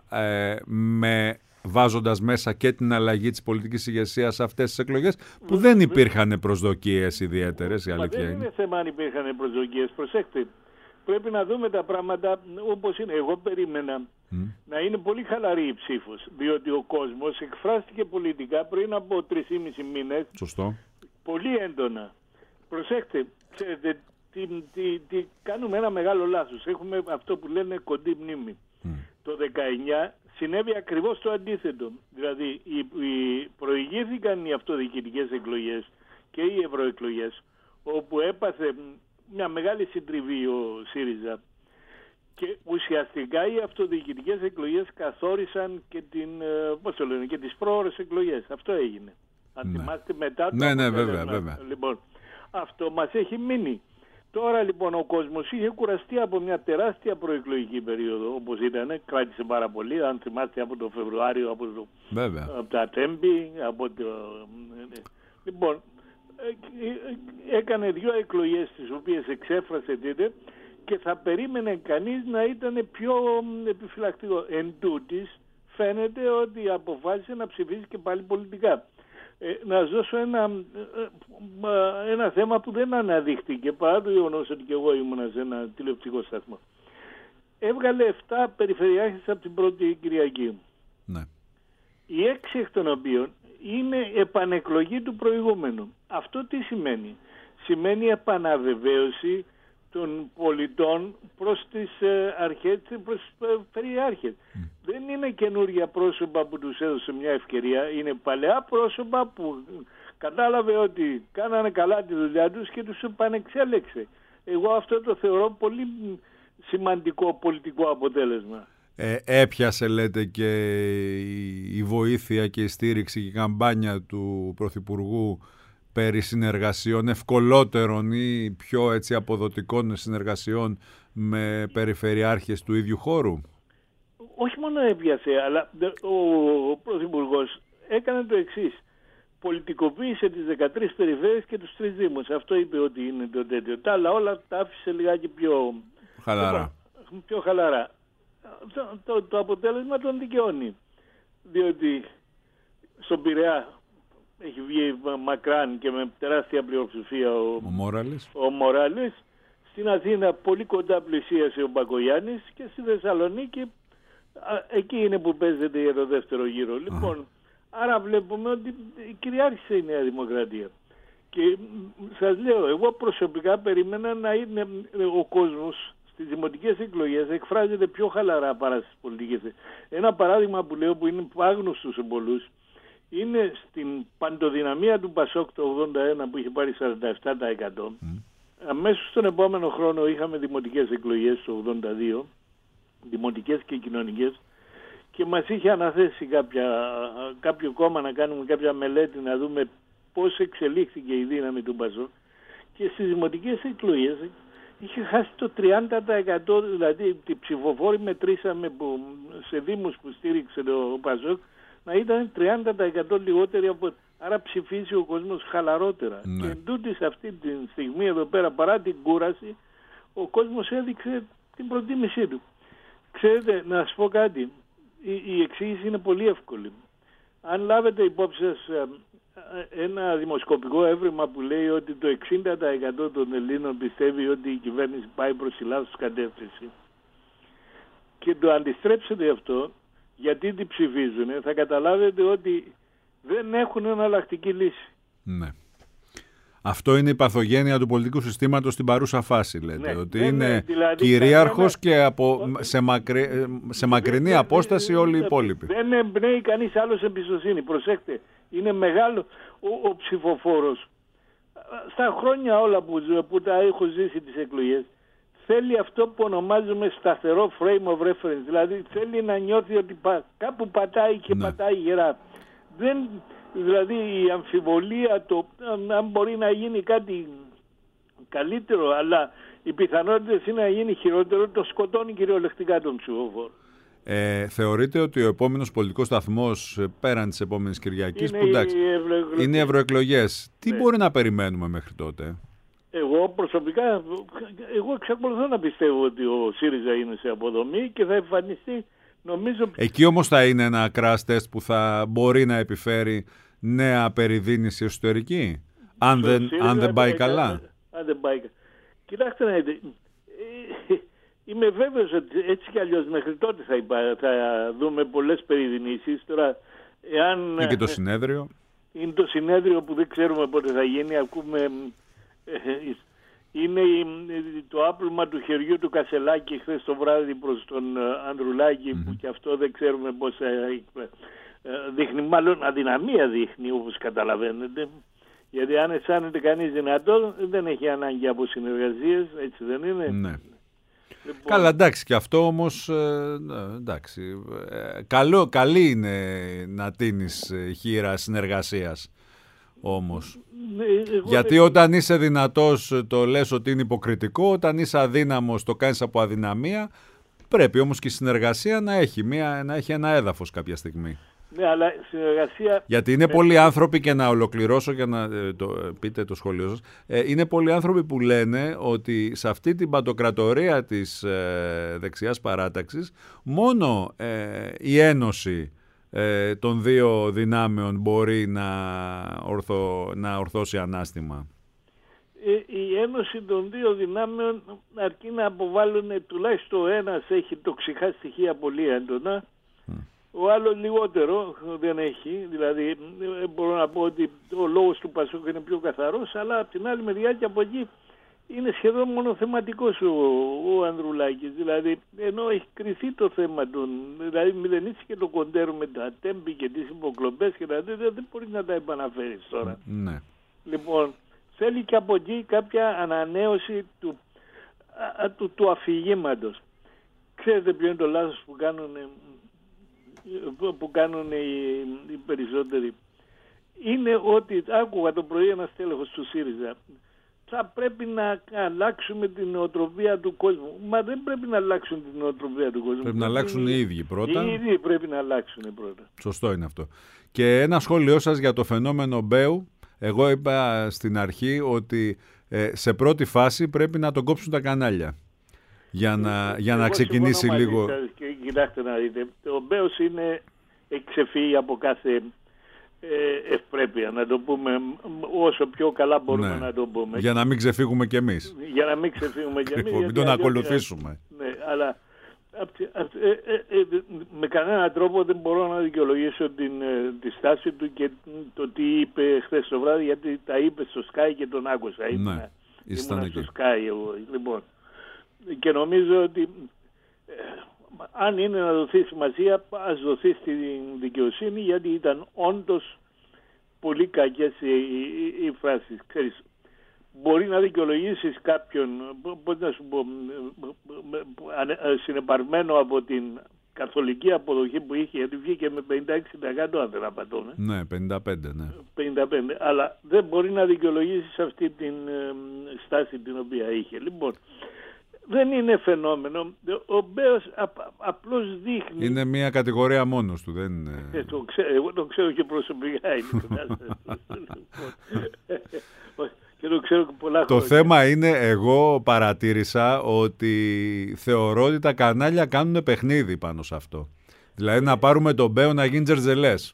βάζοντας μέσα και την αλλαγή της πολιτικής ηγεσίας σε αυτές τις εκλογές που δεν υπήρχαν προσδοκίες ιδιαίτερες, η αλήθεια είναι. Δεν είναι θέμα αν υπήρχαν προσδοκίες. Προσέξτε, πρέπει να δούμε τα πράγματα όπως είναι. Εγώ περίμενα να είναι πολύ χαλαρή η ψήφος, διότι ο κόσμος εκφράστηκε πολιτικά πριν από 3,5 μήνες. Σωστό. Πολύ έντονα. Προσέξτε, ξέρετε, κάνουμε ένα μεγάλο λάθος. Έχουμε αυτό που λένε κοντή μνήμη. Το 19 συνέβη ακριβώς το αντίθετο. Δηλαδή προηγήθηκαν οι αυτοδιοικητικές εκλογές και οι ευρωεκλογές, όπου έπαθε μια μεγάλη συντριβή ο ΣΥΡΙΖΑ, και ουσιαστικά οι αυτοδιοικητικές εκλογές καθόρισαν και και τις πρόορες εκλογές. Αυτό έγινε. Αν θυμάστε μετά το βέβαια. Λοιπόν, αυτό μας έχει μείνει. Τώρα λοιπόν ο κόσμος είχε κουραστεί από μια τεράστια προεκλογική περίοδο, όπως ήταν, κράτησε πάρα πολύ, αν θυμάστε, από το Φεβρουάριο, από τα Τέμπη, Λοιπόν, έκανε 2 εκλογές τις οποίες εξέφρασε τότε και θα περίμενε κανείς να ήταν πιο επιφυλακτικό. Εν τούτης, φαίνεται ότι αποφάσισε να ψηφίσει και πάλι πολιτικά. Να σας δώσω ένα θέμα που δεν αναδείχθηκε, παρά το γεγονός ότι και εγώ ήμουνα σε ένα τηλεοπτικό σταθμό. Έβγαλε 7 περιφερειάρχες από την πρώτη Κυριακή. Ναι. Οι 6 εκ των οποίων είναι επανεκλογή του προηγούμενου. Αυτό τι σημαίνει? Σημαίνει επαναβεβαίωση των πολιτών προς τις αρχές, προς τις περιφερειάρχες. Δεν είναι καινούργια πρόσωπα που τους έδωσε μια ευκαιρία, είναι παλαιά πρόσωπα που κατάλαβε ότι κάνανε καλά τη δουλειά τους και τους επανεξέλεξε. Εγώ αυτό το θεωρώ πολύ σημαντικό πολιτικό αποτέλεσμα. Έπιασε, λέτε, και η βοήθεια και η στήριξη και η καμπάνια του Πρωθυπουργού περί συνεργασιών ευκολότερων ή πιο έτσι αποδοτικών συνεργασιών με περιφερειάρχες του ίδιου χώρου? Όχι μόνο έπιασε, αλλά ο Πρωθυπουργός έκανε το εξής. Πολιτικοποίησε τις 13 περιφέρειες και τους 3 δήμους. Αυτό είπε ότι είναι το τέτοιο. Τα άλλα όλα τα άφησε λιγάκι πιο χαλαρά. Το αποτέλεσμα τον δικαιώνει. Διότι στον Πειραιά έχει βγει μακράν και με τεράστια πλειοψηφία ο Μοράλης. Στην Αθήνα πολύ κοντά πλησίασε ο Μπακογιάννης και στη Θεσσαλονίκη εκεί είναι που παίζεται για το δεύτερο γύρο. Λοιπόν, άρα βλέπουμε ότι κυριάρχησε η Νέα Δημοκρατία. Και σας λέω, εγώ προσωπικά περίμενα να είναι ο κόσμος στις δημοτικές εκλογές εκφράζεται πιο χαλαρά παρά στις πολιτικές. Ένα παράδειγμα που λέω που είναι άγνωστο σε πολλούς είναι στην παντοδυναμία του Πασόκ το 81 που είχε πάρει 47%. Αμέσως στον επόμενο χρόνο είχαμε δημοτικές εκλογές το 82, δημοτικές και κοινωνικές, και μας είχε αναθέσει κάποιο κόμμα να κάνουμε κάποια μελέτη να δούμε πώς εξελίχθηκε η δύναμη του Πασόκ, και στις δημοτικές εκλογές είχε χάσει το 30%, δηλαδή οι ψηφοφόροι μετρήσαμε που, σε δήμους που στήριξε το Πασόκ να ήταν 30% λιγότεροι από... Άρα ψηφίσει ο κόσμος χαλαρότερα. Ναι. Και εντούτοις αυτή τη στιγμή εδώ πέρα, παρά την κούραση, ο κόσμος έδειξε την προτίμησή του. Ξέρετε, να σας πω κάτι, η εξήγηση είναι πολύ εύκολη. Αν λάβετε υπόψη σας ένα δημοσκοπικό έβριμα που λέει ότι το 60% των Ελλήνων πιστεύει ότι η κυβέρνηση πάει προς τη λάθος κατεύθυνση και το αντιστρέψετε αυτό, γιατί τι ψηφίζουν, θα καταλάβετε ότι δεν έχουν εναλλακτική λύση. Ναι. Αυτό είναι η παθογένεια του πολιτικού συστήματος στην παρούσα φάση, λέτε. Ναι, ότι είναι δηλαδή, κυρίαρχος και σε μακρινή απόσταση όλοι οι υπόλοιποι. Δεν εμπνέει κανείς άλλος εμπιστοσύνη. Προσέξτε, είναι μεγάλο ο ψηφοφόρος. Στα χρόνια όλα που τα έχω ζήσει τις εκλογές, θέλει αυτό που ονομάζουμε σταθερό frame of reference. Δηλαδή θέλει να νιώθει ότι κάπου πατάει και πατάει γερά. Δηλαδή η αμφιβολία, αν μπορεί να γίνει κάτι καλύτερο, αλλά οι πιθανότητες είναι να γίνει χειρότερο, το σκοτώνει κυριολεκτικά τον ψηφοφόρο. Θεωρείτε ότι ο επόμενος πολιτικός σταθμός πέραν της επόμενης Κυριακής, που εντάξει, είναι ευρωεκλογές, τι μπορεί να περιμένουμε μέχρι τότε? Εγώ προσωπικά, εξακολουθώ να πιστεύω ότι ο ΣΥΡΙΖΑ είναι σε αποδομή και θα εμφανιστεί. Νομίζω... Εκεί όμως θα είναι ένα crash test που θα μπορεί να επιφέρει νέα περιδίνηση εσωτερική, αν δεν πάει καλά. Αν δεν πάει καλά. Κοιτάξτε να δείτε, είμαι βέβαιος ότι έτσι κι αλλιώς μέχρι τότε θα δούμε πολλές περιδινήσεις. Τώρα, είναι και το συνέδριο. Είναι το συνέδριο που δεν ξέρουμε πότε θα γίνει, ακούμε... Είναι το άπλωμα του χεριού του Κασελάκη χθες το βράδυ προς τον Ανδρουλάκη, που και αυτό δεν ξέρουμε πώς δείχνει, μάλλον αδυναμία δείχνει, όπως καταλαβαίνετε, γιατί αν αισθάνεται κανείς δυνατό δεν έχει ανάγκη από συνεργασίες, έτσι δεν είναι? Ναι. Λοιπόν... Καλά, εντάξει, και αυτό όμως εντάξει, καλή είναι να τίνεις χείρα συνεργασίας. όμως. Γιατί όταν είσαι δυνατός το λες ότι είναι υποκριτικό, όταν είσαι αδύναμος το κάνεις από αδυναμία. Πρέπει όμως και η συνεργασία να έχει ένα έδαφος κάποια στιγμή. Ναι, αλλά συνεργασία... Γιατί είναι πολλοί άνθρωποι, και να ολοκληρώσω για να πείτε το σχόλιο σας, είναι πολλοί άνθρωποι που λένε ότι σε αυτή την παντοκρατορία της δεξιάς παράταξης μόνο η ένωση των δύο δυνάμεων μπορεί να ορθώσει ανάστημα. Η ένωση των δύο δυνάμεων αρκεί να αποβάλλουν, τουλάχιστον ο ένας έχει τοξικά στοιχεία πολύ έντονα, ο άλλος λιγότερο δεν έχει. Δηλαδή μπορώ να πω ότι ο λόγος του Πασόκ είναι πιο καθαρός, αλλά από την άλλη μεριά και από εκεί είναι σχεδόν μονοθεματικός ο Ανδρουλάκης. Δηλαδή ενώ έχει κρυθεί το θέμα του, δηλαδή μηδενίστηκε το κοντέρ με τα τέμπη και τις υποκλοπές και τα τέτοια, δεν μπορεί να τα επαναφέρεις τώρα. Ναι. Λοιπόν, θέλει και από εκεί κάποια ανανέωση του αφηγήματος. Ξέρετε ποιο είναι το λάθος που κάνουν οι περισσότεροι? Είναι ότι, άκουγα το πρωί ένα τέλεχος του ΣΥΡΙΖΑ, θα πρέπει να αλλάξουμε την νοοτροπία του κόσμου. Μα δεν πρέπει να αλλάξουν την νοοτροπία του κόσμου. Πρέπει να αλλάξουν οι ίδιοι πρώτα. Οι ίδιοι πρέπει να αλλάξουν πρώτα. Σωστό είναι αυτό. Και ένα σχόλιο σας για το φαινόμενο Μπέου. Εγώ είπα στην αρχή ότι σε πρώτη φάση πρέπει να τον κόψουν τα κανάλια για να ξεκινήσει λίγο. Κοιτάξτε να δείτε, ο Μπέος έχει ξεφύγει από κάθε ευπρέπεια, να το πούμε όσο πιο καλά μπορούμε να το πούμε. Για να μην ξεφύγουμε κι εμείς. Για να μην ξεφύγουμε κι εμείς. Μην τον ακολουθήσουμε. Ναι, αλλά με κανέναν τρόπο δεν μπορώ να δικαιολογήσω τη στάση του και το τι είπε χθες το βράδυ, γιατί τα είπε στο Sky και τον άκουσα. Ναι, ήμουν στο Sky εγώ. Λοιπόν, και νομίζω ότι αν είναι να δοθεί σημασία, ας δοθεί στη δικαιοσύνη, γιατί ήταν όντως πολύ κακές οι φράσεις. Ξέρεις, μπορεί να δικαιολογήσεις κάποιον, πώς να σου πω, συνεπαρμένο από την καθολική αποδοχή που είχε, γιατί βγήκε με 56% αν δεν απατώμε. Ναι, 55, ναι. 55, αλλά δεν μπορεί να δικαιολογήσεις αυτή την στάση την οποία είχε. Λοιπόν, δεν είναι φαινόμενο. Ο Μπέος απλώς δείχνει... Είναι μια κατηγορία μόνος του, δεν είναι... Εγώ το ξέρω και προσωπικά. Και το ξέρω και πολλά το θέμα είναι, εγώ παρατήρησα ότι θεωρώ ότι τα κανάλια κάνουν παιχνίδι πάνω σε αυτό. Δηλαδή να πάρουμε τον Μπέο να γίνει τζερτζελές.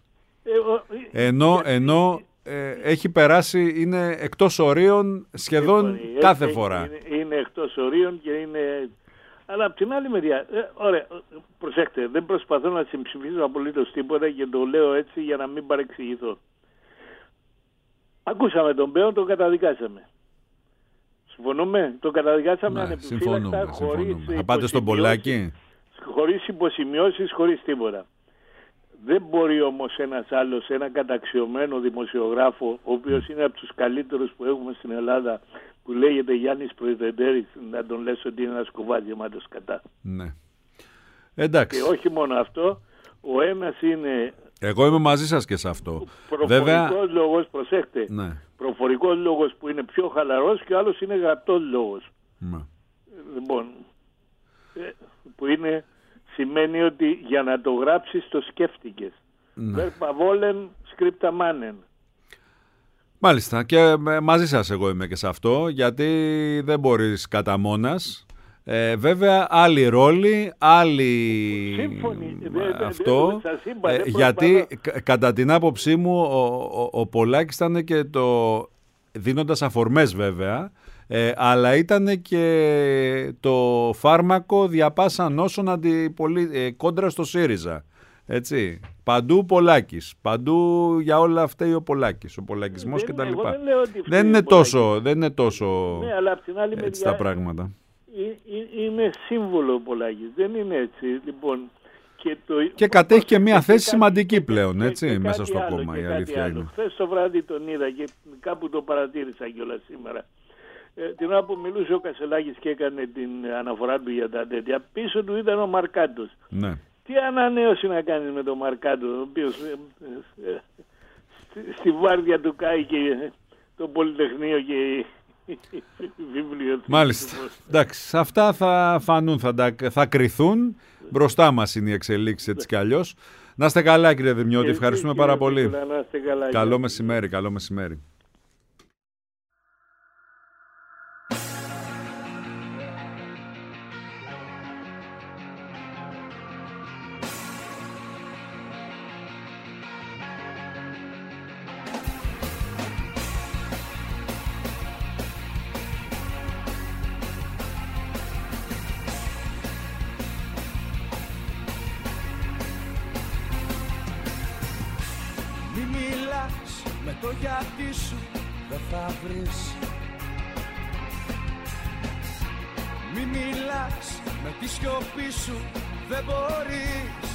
Ενώ έχει περάσει, είναι εκτός ορίων σχεδόν κάθε φορά. Είναι εκτός ορίων και είναι... Αλλά από την άλλη μεριά, ωραία, προσέξτε, δεν προσπαθώ να συμψηφίσω απολύτως τίποτα και το λέω έτσι για να μην παρεξηγηθώ. Ακούσαμε τον Μπέο, τον καταδικάσαμε. Συμφωνούμε, τον καταδικάσαμε ανεπιφύλακτα, χωρίς... Θα πάτε στον Πολάκη. Χωρίς υποσημειώσεις, χωρίς τίποτα. Δεν μπορεί όμως ένας άλλος, ένα καταξιωμένο δημοσιογράφο, ο οποίος είναι από τους καλύτερους που έχουμε στην Ελλάδα, που λέγεται Γιάννης Προϊδεντέρης, να τον λες ότι είναι ένας κουβάδι γεμάτος κατά. Ναι. Εντάξει. Και όχι μόνο αυτό, ο ένας είναι... Εγώ είμαι μαζί σας και σε αυτό. Προφορικός λόγος, προσέχτε. Ναι. Προφορικός λόγος που είναι πιο χαλαρός και ο άλλος είναι γραπτός λόγος. Ναι. Λοιπόν, που είναι... Σημαίνει ότι για να το γράψεις το σκέφτηκες. Verba volen, scripta manen. Μάλιστα, και μαζί σας εγώ είμαι και σε αυτό, γιατί δεν μπορείς κατά μόνας. Βέβαια, άλλη ρόλη, άλλη αυτό, γιατί κατά την άποψή μου ο Πολάκης ήταν και δίνοντας αφορμές βέβαια, αλλά ήταν και το φάρμακο διαπάσα νόσων κόντρα στο ΣΥΡΙΖΑ. Έτσι. Παντού Πολάκης. Παντού για όλα αυτά ο Πολάκης. Ο πολακισμός κτλ. Δεν είναι τόσο ναι, αλλά απ' την άλλη έτσι τα πράγματα. Είναι σύμβολο ο Πολάκης. Δεν είναι έτσι. Λοιπόν, και κατέχει και μια θέση σημαντική πλέον, έτσι, μέσα στο κόμμα. Η αλήθεια είναι. Χθες το βράδυ τον είδα και κάπου το παρατήρησα κιόλας σήμερα. Την ώρα που μιλούσε ο Κασελάκης και έκανε την αναφορά του για τα τέτοια, πίσω του ήταν ο Μαρκάτος. Ναι. Τι ανανέωση να κάνεις με τον Μαρκάτο, ο οποίος στη βάρδια του κάει και το Πολυτεχνείο και η βιβλιοθήκη. Μάλιστα. Εντάξει, αυτά θα φανούν, θα κριθούν. Μπροστά μας είναι η εξελίξη έτσι κι αλλιώς. Να είστε καλά, κύριε Δημιώτη, ευχαριστούμε πάρα πολύ. Καλό μεσημέρι, καλό μεσημέρι. Το γιατί σου δεν θα βρεις. Μη μιλάς, με τη σιωπή σου δεν μπορείς.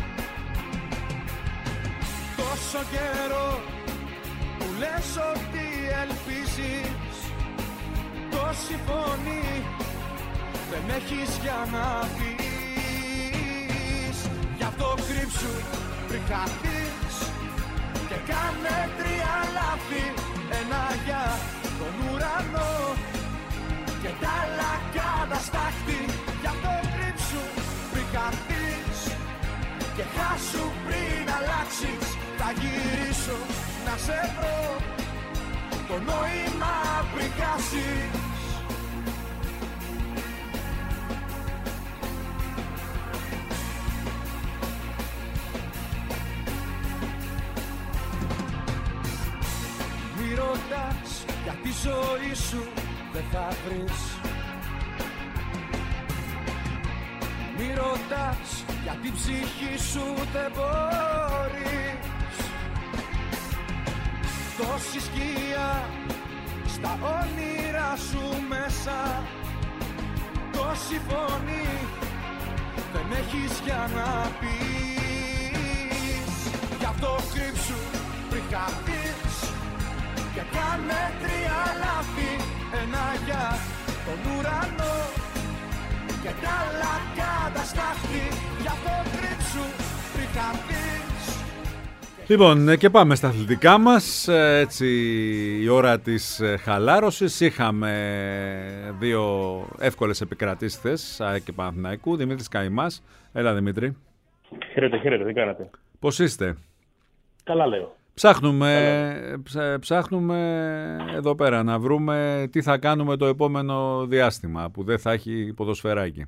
Τόσο καιρό που λες ότι ελπίζεις, τόση φωνή δεν έχεις για να πεις. Γι' αυτό κρύψου πριν χαθείς και κάνε 3 λάθη. Ένα για τον ουρανό και τα άλλα κάτω στάχτη. Γι' αυτό κρύψου πριν χαθείς και χάσου πριν αλλάξεις. Θα γυρίσω να σε βρω, το νόημα πριν χάσεις. Για τη ζωή σου δεν θα βρεις. Μη ρωτάς για την ψυχή σου δεν μπορείς. Τόση σκιά στα όνειρα σου μέσα, τόση φωνή δεν έχεις για να πεις. Γι' αυτό κρύψου πριν χαθείς και κάνε 3 λάθη. Ένα για τον ουρανό και τα άλλα κάτω στάχτη. Γι' αυτό κρύψου πριν χαθείς. Λοιπόν, και πάμε στα αθλητικά μας. Έτσι η ώρα της χαλάρωσης. Είχαμε 2 εύκολες επικρατήσεις χθες, ΑΕΚ και Παναθηναϊκού. Δημήτρης Καϊμάς. Έλα Δημήτρη. Χαίρετε, τι κάνατε? Πώς είστε? Καλά λέω. Ψάχνουμε εδώ πέρα να βρούμε τι θα κάνουμε το επόμενο διάστημα που δεν θα έχει ποδοσφαιράκι.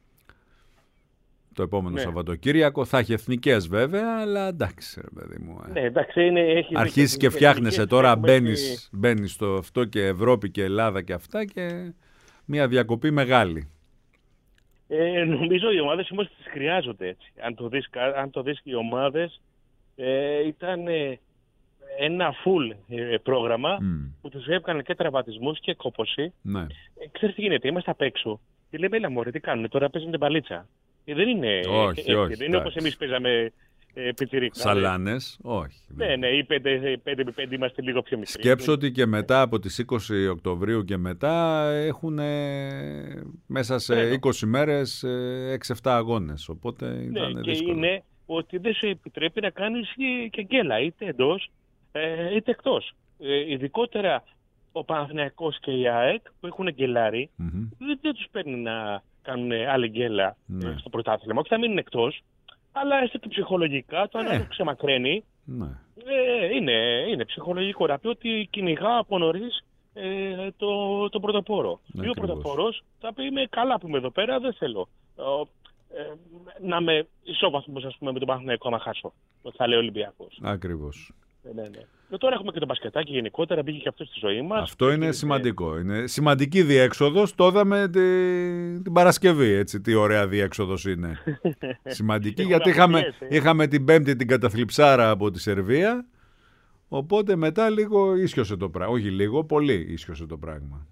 Το επόμενο Σαββατοκύριακο θα έχει εθνικές βέβαια, αλλά εντάξει ρε παιδί μου. Ναι, εντάξει, αρχίσεις και φτιάχνεσαι τώρα, μπαίνεις στο αυτό και Ευρώπη και Ελλάδα και αυτά και μια διακοπή μεγάλη. Νομίζω οι ομάδες όμως τις χρειάζονται έτσι. Αν το δεις οι ομάδες ήταν ένα full πρόγραμμα που τους έκανε και τραυματισμούς και κόπωση. Ναι. Ξέρεις τι γίνεται, είμαστε απ' έξω και λέμε έλα μωρέ τι κάνουν, τώρα παίζουν την παλίτσα. Δεν είναι, όχι, δεν είναι όπως εμείς παίζαμε πιτσιρίκα. Σαλάνες, όχι. Ναι, ή 5x5 είμαστε λίγο πιο μικροί. Σκέψω ότι και μετά από τις 20 Οκτωβρίου και μετά έχουν μέσα σε 20 μέρες 6-7 αγώνες. Οπότε ήταν και δύσκολο. Είναι ότι δεν σου επιτρέπει να κάνεις και γκέλα, είτε εντός είτε εκτός. Ειδικότερα ο Παναθηναϊκός και η ΑΕΚ που έχουν γκελάρει, δεν τους παίρνει να κάνουν άλλη γκέλα στο πρωτάθλημα. Όχι θα μείνουν εκτός, αλλά έστω και ψυχολογικά το αν ξεμακραίνει. Είναι ψυχολογικό να πει ότι κυνηγά από νωρίς το πρωτοπόρο. Ο πρωτοπόρος θα πει είμαι καλά που είμαι εδώ πέρα, δεν θέλω να είμαι ισόβαθμος ας πούμε με τον Παναθηναϊκό άμα χάσω. Θα λέει ο Ολυμπιακός. Ακριβώς. Ναι. Τώρα έχουμε και το μπασκετάκι γενικότερα, μπήκε και αυτό στη ζωή μας. Αυτό είναι σημαντικό. Είναι σημαντική διέξοδος. Το είδαμε την Παρασκευή, έτσι, τι ωραία διέξοδος είναι. Σημαντική, γιατί είχαμε την Πέμπτη την καταθλιψάρα από τη Σερβία, οπότε μετά λίγο ίσιοσε το πράγμα. Όχι λίγο, πολύ ίσιοσε το πράγμα.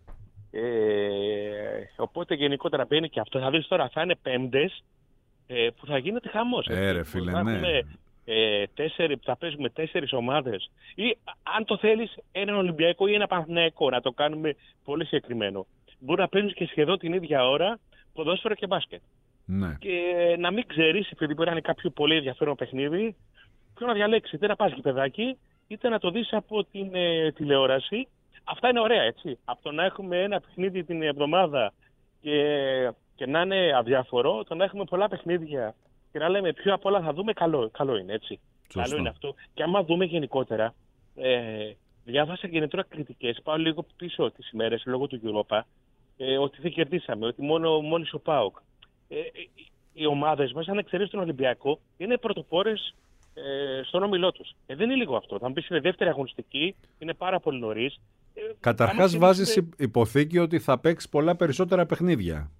Οπότε γενικότερα μπαίνει και αυτό. Θα δεις τώρα, θα είναι Πέμπτες που θα γίνεται χαμός. Ρε φίλε, ναι. Θα παίζουμε 4 ομάδες ή αν το θέλεις έναν Ολυμπιακό ή ένα Παναθηναϊκό, να το κάνουμε πολύ συγκεκριμένο. Μπορεί να παίζουν και σχεδόν την ίδια ώρα ποδόσφαιρο και μπάσκετ. Ναι. Και να μην ξέρεις, επειδή μπορεί να είναι κάποιο πολύ ενδιαφέρον παιχνίδι, ποιο να διαλέξει. Δεν να πας γηπεδάκι είτε να το δεις από την τηλεόραση. Αυτά είναι ωραία, έτσι. Από το να έχουμε ένα παιχνίδι την εβδομάδα και να είναι αδιάφορο, το να έχουμε πολλά παιχνίδια και να λέμε ποιο απ' όλα θα δούμε, καλό είναι, έτσι. Σωστό. Καλό είναι αυτό. Και άμα δούμε γενικότερα, διάβασα γενικότερα κριτικές, πάω λίγο πίσω τις ημέρες λόγω του Europa, ότι δεν κερδίσαμε, ότι μόλις ο ΠΑΟΚ. Οι ομάδες μας, αν εξαιρέσει τον Ολυμπιακό, είναι πρωτοπόρες στον όμιλό τους. Δεν είναι λίγο αυτό. Θα μου πεις είναι δεύτερη αγωνιστική, είναι πάρα πολύ νωρίς. Καταρχάς βάζεις υποθήκη ότι θα παίξει πολλά περισσότερα παιχνίδια.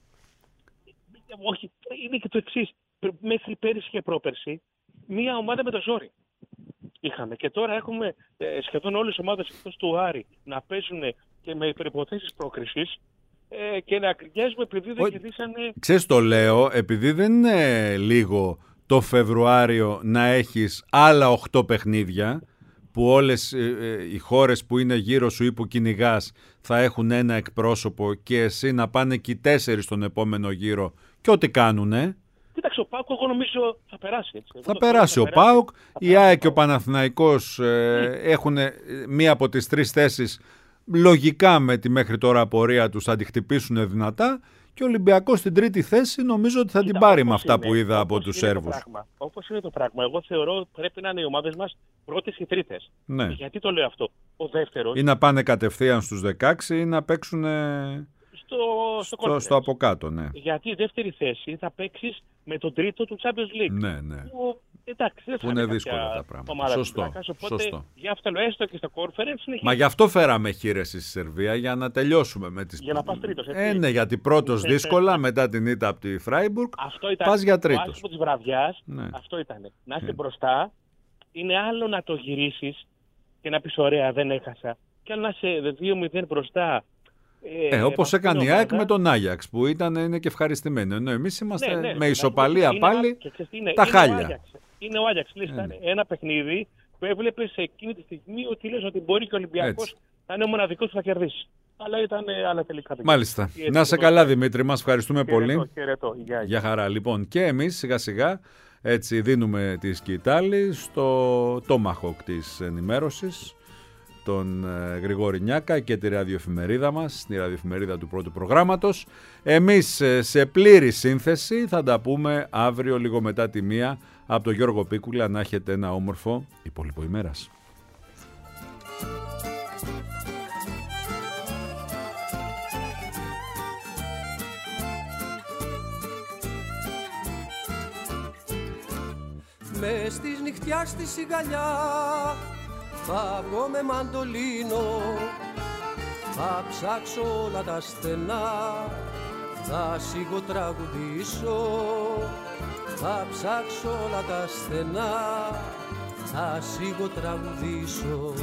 Όχι, είναι και το εξής. Μέχρι πέρυσι και πρόπερσι, μία ομάδα με το ζόρι είχαμε. Και τώρα έχουμε σχεδόν όλες τις ομάδες εκτός του Άρη να παίζουν και με προϋποθέσεις πρόκρισης και να κρυγιάζουμε επειδή δεν κερδίσανε. Ξέρεις, το λέω επειδή δεν είναι λίγο το Φεβρουάριο να έχεις άλλα 8 παιχνίδια που όλες οι χώρες που είναι γύρω σου ή που κυνηγάς θα έχουν ένα εκπρόσωπο και εσύ να πάνε και οι 4 στον επόμενο γύρο και ό,τι κάνουνε. Κοίταξε, ο ΠΑΟΚ εγώ νομίζω θα περάσει. Έτσι. Θα περάσει ο ΠΑΟΚ, η ΑΕΚ και ο Παναθηναϊκός έχουν μία από τις 3 θέσεις λογικά με τη μέχρι τώρα απορία τους θα τη χτυπήσουν δυνατά και ο Ολυμπιακός στην 3η θέση νομίζω ότι θα την πάρει με αυτά που είδα από τους Σέρβους. Όπως είναι το πράγμα, εγώ θεωρώ πρέπει να είναι οι ομάδες μας πρώτες και τρίτες. Ναι. Γιατί το λέω αυτό? Ο δεύτερος... Ή να πάνε κατευθείαν στους 16 ή να παίξουν στο από κάτω, ναι. Γιατί η δεύτερη θέση θα παίξεις με τον τρίτο του Champions League. Ναι, ναι. Εντάξει, δεν που είναι δύσκολα τα πράγματα. Σωστό. Οπότε γι' αυτό λέω έστω και στο Conference. Μα γι' αυτό φέραμε χείρεση στη Σερβία για να τελειώσουμε με τις. Για να πας τρίτος. Ναι, γιατί πρώτος δύσκολα μετά την ήττα από τη Φράιμπουργκ πας για τρίτος. Το άσχημο της βραδιάς, ναι. Αυτό ήταν. Να είσαι μπροστά, είναι άλλο να το γυρίσεις και να πεις ωραία δεν έχασα. Και άλλο να είσαι 2-0 μπροστά. Όπως έκανε η ΑΕΚ με τον Άγιαξ που είναι και ευχαριστημένοι. Ενώ εμείς είμαστε με ισοπαλία πάλι τα χάλια. Είναι ο Άγιαξ. Ένα παιχνίδι που έβλεπες εκείνη τη στιγμή ότι λες ότι μπορεί και ο Ολυμπιακός θα είναι ο μοναδικός που θα κερδίσει. Αλλά ήταν άλλα τελικά. Μάλιστα. Να σε καλά, Δημήτρη, μας ευχαριστούμε πολύ. Χαιρετώ. Για χαρά. Λοιπόν, και εμείς σιγά σιγά έτσι δίνουμε τη σκητάλη στο τόμαχοκ της ενημέρωσης, τον Γρηγόρη Νιάκα και τη ραδιοεφημερίδα μας, τη ραδιοεφημερίδα του πρώτου προγράμματος. Εμείς σε πλήρη σύνθεση θα τα πούμε αύριο λίγο μετά τη 1 από τον Γιώργο Πίκουλα. Να έχετε ένα όμορφο υπόλοιπο ημέρας. Μες της νυχτιάς στη σιγαλιά θα βγω με μαντολίνο, θα ψάξω όλα τα στενά, θα σιγοτραγουδήσω, θα ψάξω όλα τα στενά, θα σιγοτραγουδήσω.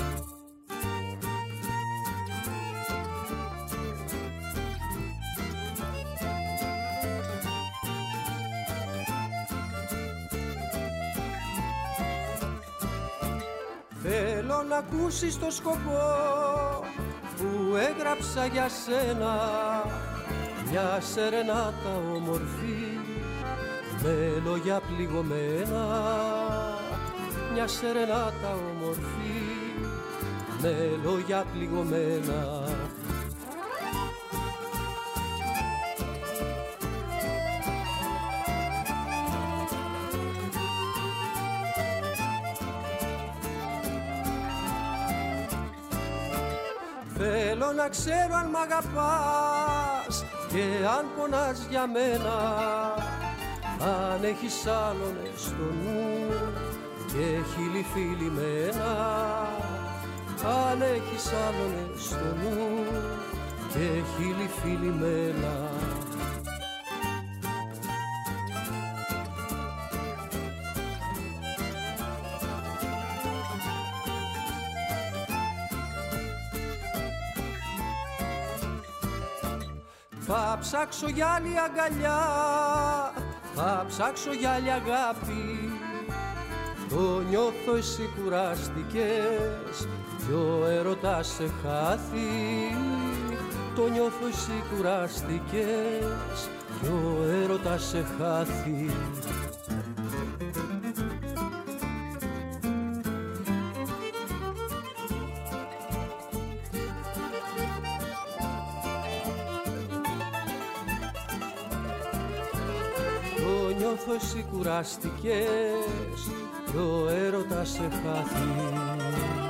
Θέλω να ακούσεις το σκοπό που έγραψα για σένα, μια σερενάτα όμορφη με λόγια πληγωμένα, μια σερενάτα όμορφη με λόγια πληγωμένα. Θέλω να ξέρω αν μ' αγαπάς και αν πονάς για μένα, αν έχεις άλλον στο νου και χείλη φιλημένα, αν έχεις άλλον στο νου και χείλη φιλημένα. Θα ψάξω για άλλη αγκαλιά, θα ψάξω για άλλη αγάπη. Το νιώθω εσύ κουράστηκες κι ο έρωτας σε χάθη. Το νιώθω εσύ κουράστηκες κι ο έρωτας σε χάθη. νιώθω εσύ κουράστηκες και ο έρωτας σε χάθη.